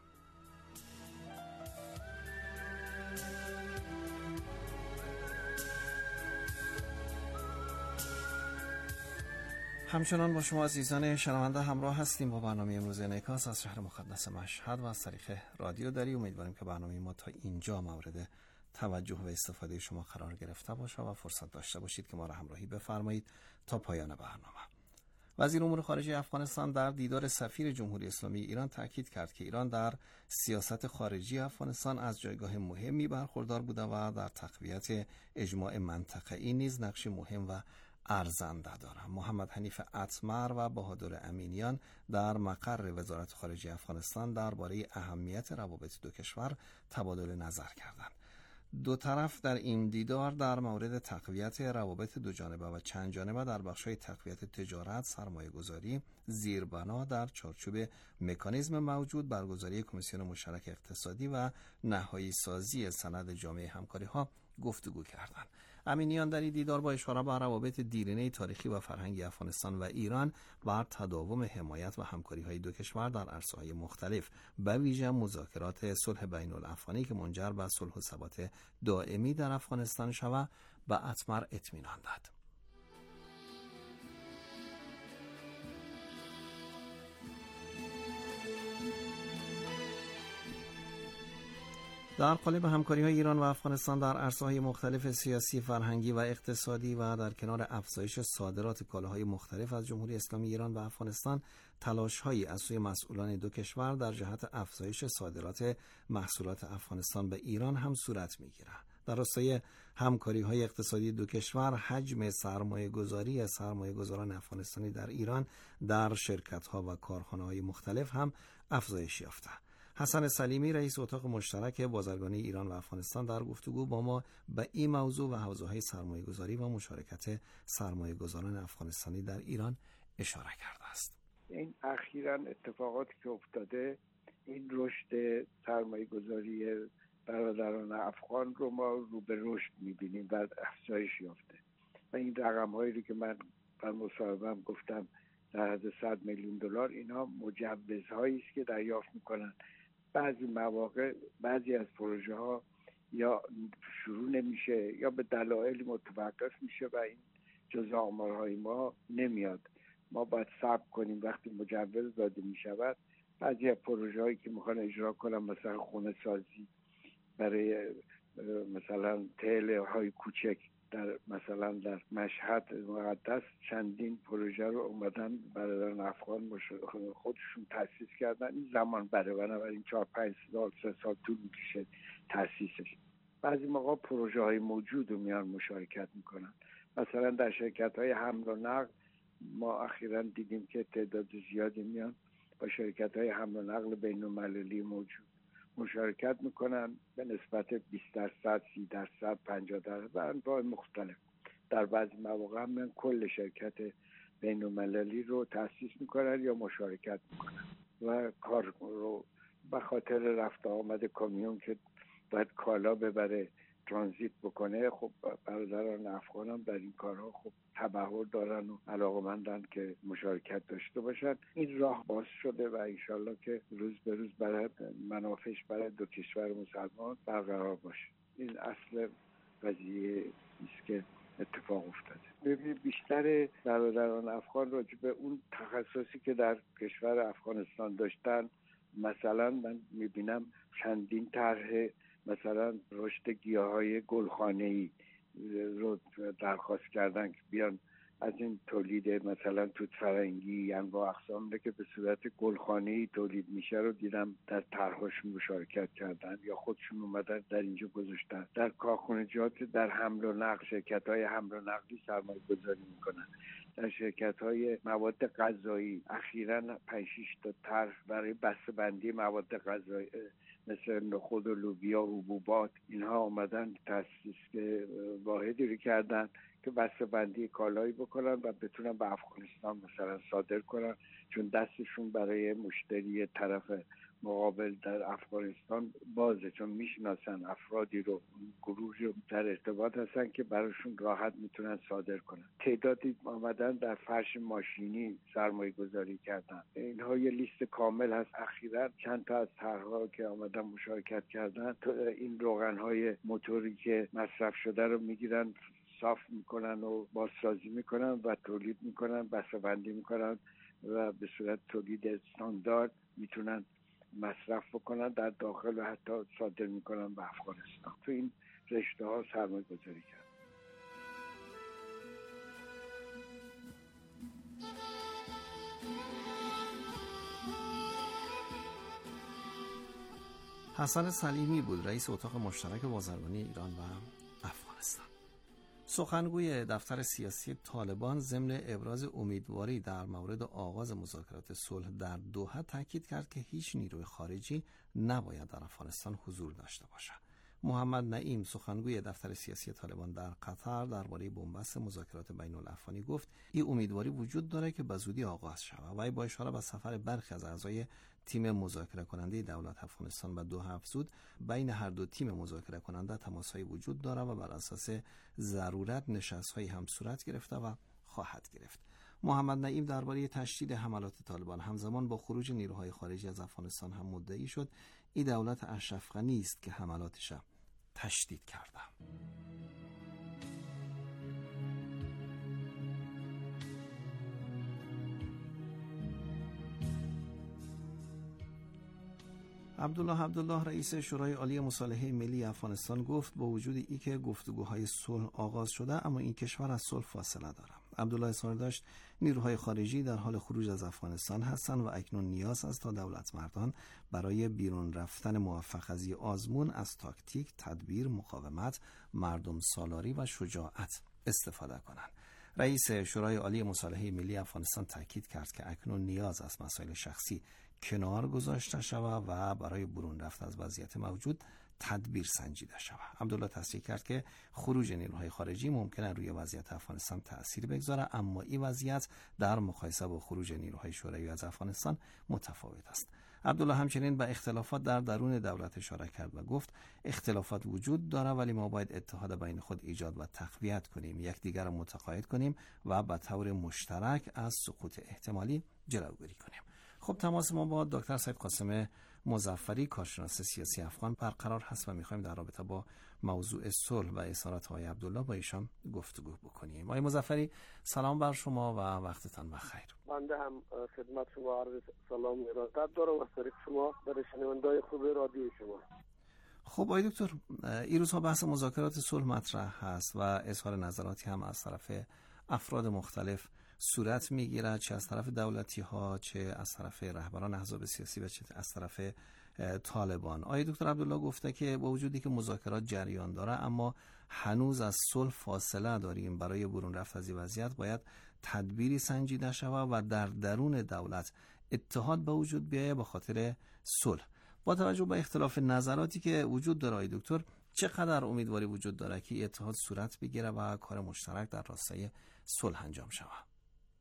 همچنان با شما عزیزان شنونده همراه هستیم با برنامه امروز انعکاس از شهر مقدس مشهد و از طریق رادیو دری. امیدواریم که برنامه ما تا اینجا مورد توجه و استفاده شما قرار گرفته باشه و فرصت داشته باشید که ما را همراهی بفرمایید تا پایان برنامه. وزیر امور خارجه افغانستان در دیدار سفیر جمهوری اسلامی ایران تاکید کرد که ایران در سیاست خارجی افغانستان از جایگاه مهمی برخوردار بوده و در تقویت اجماع منطقه‌ای نیز نقش مهم و ارزنده دارم. محمد حنیف اتمر و بهادر امینیان در مقر وزارت خارجه افغانستان درباره اهمیت روابط دو کشور تبادل نظر کردند. دو طرف در این دیدار در مورد تقویت روابط دو جانبه و چند جانبه در بخش‌های تقویت تجارت، سرمایه‌گذاری، زیربنا در چارچوب مکانیزم موجود، برگزاری کمیسیون مشترک اقتصادی و نهایی سازی سند جامعه همکاری‌ها گفتگو کردند. امینیان در این دیدار با اشاره به روابط دیرینه تاریخی و فرهنگی افغانستان و ایران بر تداوم حمایت و همکاری‌های دو کشور در عرصه‌های مختلف، به ویژه مذاکرات صلح بین الافغانی که منجر به صلح و ثبات دائمی در افغانستان شود، به اتمر اطمینان داد. در قالب همکاری‌های ایران و افغانستان در عرصه‌های مختلف سیاسی، فرهنگی و اقتصادی و در کنار افزایش صادرات کالاهای مختلف از جمهوری اسلامی ایران و افغانستان، تلاش‌هایی از سوی مسئولان دو کشور در جهت افزایش صادرات محصولات افغانستان به ایران هم صورت می‌گیرد. در راستای همکاری‌های اقتصادی دو کشور، حجم سرمایه‌گذاری سرمایه‌گذاران افغانستانی در ایران در شرکت‌ها و کارخانه‌های مختلف هم افزایش یافته. حسن سلیمی رئیس اتاق مشترک بازرگانی ایران و افغانستان در گفتگو با ما به این موضوع و حوزه‌های سرمایه‌گذاری و مشارکت سرمایه‌گذاران افغانستانی در ایران اشاره کرده است. این اخیراً اتفاقاتی که افتاده، این رشد سرمایه‌گذاری برادران افغان رو ما رو به رشد می‌بینیم و افزایش یافته و این رقم‌هایی رو که من در مصاحبه‌ام گفتم در حد صد میلیون دلار، اینا مجوزهایی است که دریافت می‌کنن. بعضی مواقع بعضی از پروژه ها یا شروع نمیشه یا به دلایل متوقف میشه و این جزء آمارهای ما نمیاد. ما باید صبر کنیم وقتی مجوز داده میشود. بعضی از پروژه هایی که میخوان اجرا کنن، مثلا خونه سازی برای مثلا تله های کوچک در مثلا در مشهد مقدس، چندین پروژه رو اومدن برادران افغان خودشون تأسیس کردن. این زمان بره، بنابراین چهار پنج سال سه سال طول میکشه تأسیسش. بعضی موقع پروژه های موجود رو میان مشارکت میکنن. مثلا در شرکت های حمل و نقل ما اخیراً دیدیم که تعداد زیادی میان با شرکت های حمل و نقل بین المللی موجود مشارکت میکنن به نسبت بیست درصد، سی درصد، پنجاه درصد و انواع مختلف. در بعضی مواقع هم کل شرکت بین المللی رو تأسیس میکنن یا مشارکت میکنن و کار رو به خاطر رفت آمد کامیون که باید کالا ببره، ترانزیت بکنه، خب برادران افغان هم در این کارها خب تبحر دارن و علاقمندن که مشارکت داشته باشن. این راه باز شده و انشالله که روز به روز برای منافعش برای دو کشور مسلمان برقرار باشه. این اصل قضیه است که اتفاق افتاده. ببینید بیشتر برادران افغان راجع به اون تخصصی که در کشور افغانستان داشتن، مثلا من میبینم چندین طرح مثلا رشد گیاهای گلخانه‌ای رو درخواست کردن که بیان از این تولید مثلا توت فرنگی انواع اقسام که به صورت گلخانه‌ای تولید میشه رو دیدم در طرحشون مشارکت کردن یا خودشون اومدن در اینجا گذاشتن. در کارخانجات در حمل و نقل، شرکت‌های حمل و نقلی سرمایه گذاری میکنن. در شرکت‌های مواد غذایی اخیراً پنج شش تا طرح برای بسته‌بندی مواد غذایی مثل نخود و لوبیا و حبوبات اینها اومدن تأسیس واحدی رو کردن که بسته‌بندی کالایی بکنن و بتونن به افغانستان مثلا صادر کنن، چون دستشون برای مشتری طرف مقابل در افغانستان بازه، چون میشناسن افرادی رو، گروهی رو در ارتباط هستن که براشون راحت میتونن صادر کنن. تعدادی آمدن در فرش ماشینی سرمایه گذاری کردن. اینها یه لیست کامل هست. اخیراً چند تا از طرح‌ها که آمدن مشارکت کردن این روغن‌های موتوری که مصرف شده رو میگیرن، صاف میکنن و بازسازی میکنن و تولید میکنن، بسته‌بندی میکنن و به صورت تولید استاندارد میتونن مصرف بکنن در داخل و حتی صادر میکنن به افغانستان. تو این رشته ها سرمایه گذاری کرد. حسن سلیمی بود، رئیس اتاق مشترک بازرگانی ایران و افغانستان. سخنگوی دفتر سیاسی طالبان ضمن ابراز امیدواری در مورد آغاز مذاکرات صلح در دوحه تاکید کرد که هیچ نیروی خارجی نباید در افغانستان حضور داشته باشد. محمد نعیم سخنگوی دفتر سیاسی طالبان در قطر درباره بنبست مذاکرات بین الافغانی گفت این امیدواری وجود داره که به زودی آغاز شود و با اشاره به سفر برخی از اعضای تیم مذاکره کننده دولت افغانستان به دوحه افزود بین هر دو تیم مذاکره کننده تماس‌های وجود داره و بر اساس ضرورت نشست‌هایی هم صورت گرفته و خواهد گرفت. محمد نعیم درباره تشدید حملات طالبان همزمان با خروج نیروهای خارجی از افغانستان هم مدعی شد این دولت اشرف غنی است که حملاتش تشدید کرده. عبدالله عبدالله رئیس شورای عالی مصالحه ملی افغانستان گفت با وجود ای که گفتگوهای صلح آغاز شده اما این کشور از صلح فاصله دارد. عبدالله اظهار داشت نیروهای خارجی در حال خروج از افغانستان هستند و اکنون نیاز است تا دولت مردان برای بیرون رفتن موفق از آزمون از تاکتیک، تدبیر، مقاومت، مردم سالاری و شجاعت استفاده کنند. رئیس شورای عالی مصالحه ملی افغانستان تاکید کرد که اکنون نیاز است مسائل شخصی کنار گذاشته شود و برای برون رفت از وضعیت موجود تدبیر سنجیده شود. عبدالله تصریح کرد که خروج نیروهای خارجی ممکنه روی وضعیت افغانستان تأثیر بگذاره، اما این وضعیت در مقایسه با خروج نیروهای شوروی از افغانستان متفاوت است. عبدالله همچنین به اختلافات در درون دولت اشاره کرد و گفت اختلافات وجود داره ولی ما باید اتحاد بین خود ایجاد و تقویت کنیم، یکدیگر را متقاعد کنیم و به طور مشترک از سقوط احتمالی جلوگیری کنیم. خب تماس ما با دکتر سید قاسم مظفری کارشناس سیاسی افغان برقرار هست و می‌خوایم در رابطه با موضوع صلح و اظهارات های عبدالله با ایشان گفتگو بکنیم. آقای مظفری سلام بر شما و وقتتان بخیر. بنده هم خدمت شما عرض سلام و ارادت دارم و از طریق شما برای شنونده‌های خوب رادیو شما. خب آقای دکتر، این روزها بحث مذاکرات صلح مطرح هست و اظهار نظراتی هم از طرف افراد مختلف صورت میگیره، چه از طرف دولتی ها، چه از طرف رهبران احزاب سیاسی و چه از طرف طالبان. آقای دکتر عبدالله گفته که با وجودی که مذاکرات جریان داره اما هنوز از صلح فاصله داریم، برای برون رفت از این وضعیت باید تدبیری سنجیده شود و در درون دولت اتحاد به وجود بیاید به خاطر صلح. با توجه به اختلاف نظراتی که وجود داره آقای دکتر، چقدر امیدواری وجود داره که اتحاد صورت بگیره و کار مشترک در راستای صلح انجام شود؟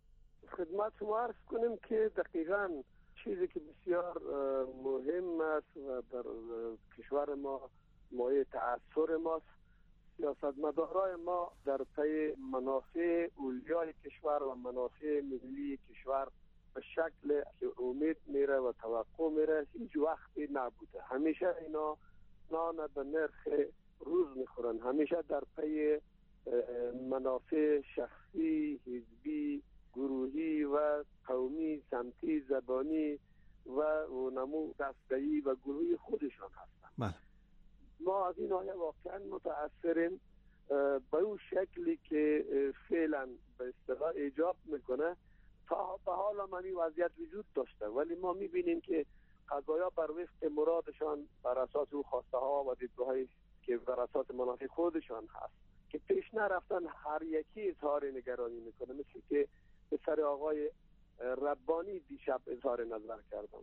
خدمت شما عرض کنیم که دقیقاً چیزی که بسیار مهم است و در کشور ما مایه تأثیر ماست، سیاستمدارای ما در پی منافع اولیای کشور و منافع ملی کشور به شکل که امید میره و توقع میره هیچ وقتی نبوده. همیشه اینا نان به نرخ روز میخورن، همیشه در پی منافع شخصی، حزبی، گروهی و قومی، سمتی، زبانی و نمو دسته‌ای و گروهی خودشان هستند. ما از این آیه واقعا متأثریم به اون شکلی که فعلا به اصطلاح ایجاب میکنه تا به حال من این وضعیت وجود داشته، ولی ما میبینیم که قضایا بر وفق مرادشان بر اساس او خواسته ها و دیدگاهی که بر اساس منافع خودشان هست که پیش نرفتن هر یکی اظهار نگرانی میکنه، مثل که پسر آقای ربانی دیشب اظهار نظر کردن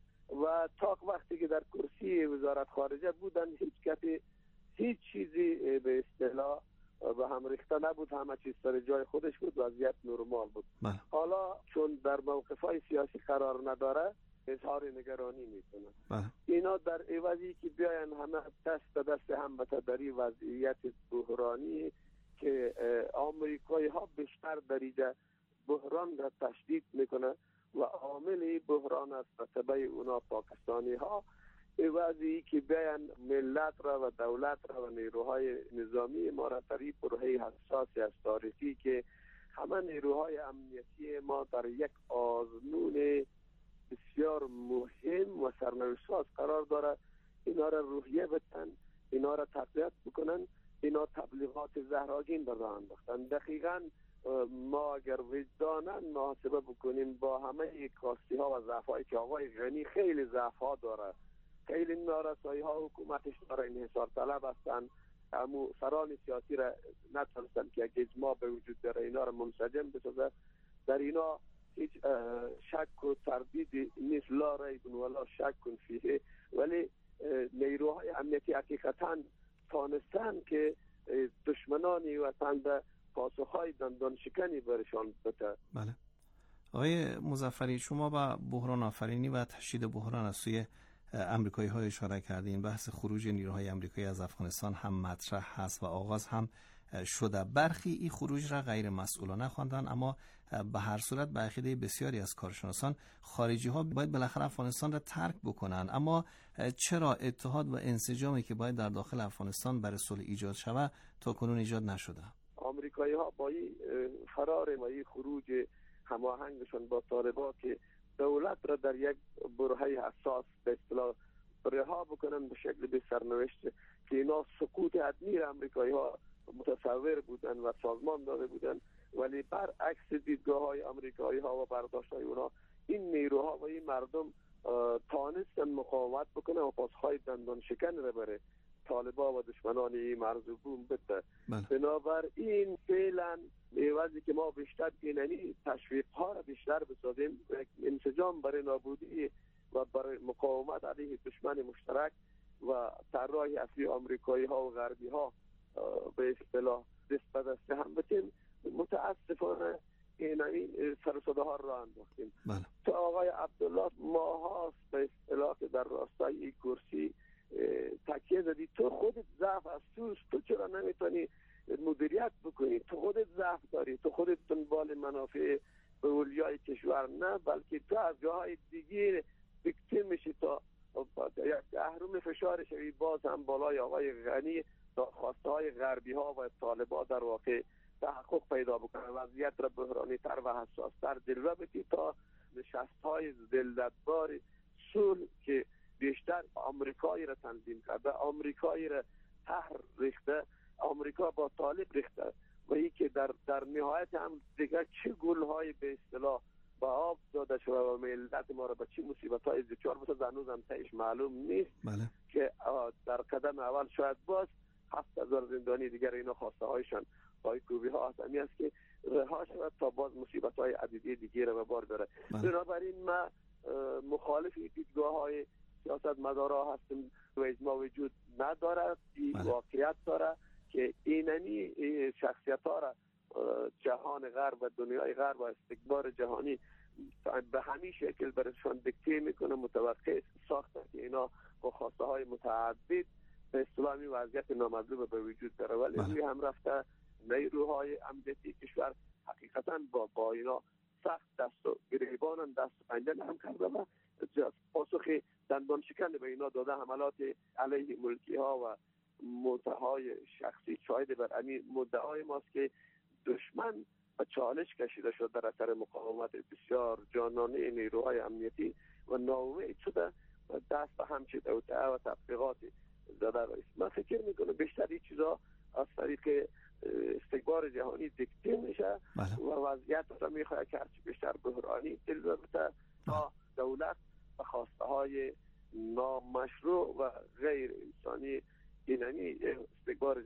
و تا وقتی که در کرسی وزارت خارجه بودن هیچ کسی هیچ چیزی به اصطلاح به هم ریخته نبود، همه چیز سر جای خودش بود، وضعیت نرمال بود. بله. حالا چون در موقف‌های سیاسی قرار نداره اظهار نگرانی میکنه. بله. اینا در عوضی که بیاین همه دست دست هم بتدری وضعیت بحرانی که آمریکایی ها بیشتر دریجه بحران را تشدید میکنه و عامل بحران است و تبع اونا پاکستانی ها، عوضی که بیاین ملت را و دولت را و نیروهای نظامی ما را طریق برهه حساسی از تاریخی که همه نیروهای امنیتی ما در یک آزمون بسیار مهم و سرنوشت‌ساز قرار داره، اینا را روحیه بدن، اینا را تقویت بکنن، اینا تبلیغات زهراگین به راه انداختن. دقیقاً ما اگر وجداناً محاسبه بکنیم با همه کاستی ها و ضعف هایی که آقای غنی خیلی ضعف ها داره، خیلی نارسایی ها حکومتش داره، انحصار طلب هستن، همو سران سیاسی را نتونستن که یک اجماع به وجود داره اینا را منسجم بسازه، در اینا هیچ شک و تردید نیست، لا ریب ولا شک فیه، ولی نیروهای امنیتی حقیقتاً تانستن که دشمنانی وطن به پاسخهای دندان شکنی برشان بده. بله. آقای مظفری، شما با بحران آفرینی و تشدید بحران از سوی امریکایی ها اشاره کردین. بحث خروج نیروهای امریکایی از افغانستان هم مطرح هست و آغاز هم شده. برخی این خروج را غیر مسئولانه خواندن، اما به هر صورت به عقیده بسیاری از کارشناسان خارجی ها باید بالاخره افغانستان را ترک بکنن. اما چرا اتحاد و انسجامی که باید در داخل افغانستان برای صلح ایجاد شود تا کنون ایجاد نشده؟ آمریکایی ها با این فرار و این خروج هماهنگشون با طالبان که دولت را در یک برهه حساس به اصطلاح رها بکنن به شکل به سرنوشت که اینا سقوط ادمیر آمریکایی ها متصور بودن و سازمان داده بودن، ولی برعکس دیدگاه های آمریکایی ها و برداشت های اونا این نیروها و این مردم تانستن مقاومت بکنن و پاسخهای دندان شکن را بره طالبان و دشمنان این مرز بوم بده. بنابراین فعلا عوضی که ما بیشتر اینانی تشویق ها را بیشتر بسازیم، انسجام برای نابودی و برای مقاومت علیه دشمن مشترک و طراح اصلی آمریکایی ها و غربی ها به اصطلاح دست به دست هم بتیم، متاسفانه اینانی سر و صدا ها را انداختیم. تو آقای عبدالله ماهاست به اصطلاح که در راستای این کرسی تکیه زدی، تو خودت ضعف از توست، تو چرا نمیتونی مدیریت بکنی؟ تو خودت ضعف داری، تو خودت دنبال منافع به اولیای کشور نه، بلکه تو از جاهای دیگه ویکتیم میشی تا یک اهرم فشار شوی باز هم بالای آقای غنی تا خواسته های غربی ها و طالبان در واقع تحقق پیدا بکنه، وضعیت را بحرانی تر و حساس تر جلوه بدی تا نشست های ذلتبار صلح که بیشتر آمریکایی را تنظیم کرده، آمریکایی را تحر ریخته، آمریکا با طالب ریخته و ای که در در نهایت هم دیگر چه گل‌های به اصطلاح با آب داده شده و ملت ما را به چه مصیبت‌های دچار بسازه هنوز هم تایش معلوم نیست. بله. که در قدم اول شاید باز هفت هزار زندانی دیگر اینا خواسته هایشان پای کوبی ها هست، همی است که رها شود تا باز مصیبت‌های عدیدی دیگه را به بار بره. بنابراین ما مخالف دیدگاه های سیاست مدارا هستیم و اجماع وجود نداره، این واقعیت داره که اینمی شخصیت ها را جهان غرب و دنیای غرب و استکبار جهانی به همین شکل برشان دکته میکنه، متوقع ساخته که اینا با خواسته های متعدد به اصطلاح وضعیت نامطلوب به وجود داره، ولی روی هم رفته نیروهای امنیتی کشور حقیقتا با با اینا سخت دست و گریبان دست و پنجه نرم کرده و پاسخ دندان شکن به اینا داده. حملات علیه ملکی ها و مدعای شخصی شاهد بر همین مدعای ماست که دشمن و چالش کشیده شد در اثر مقاومت بسیار جانانه نیروهای امنیتی و ناامید شده و دست به هم شده و تبلیغات زده رئیس. من فکر میکنم بیشتر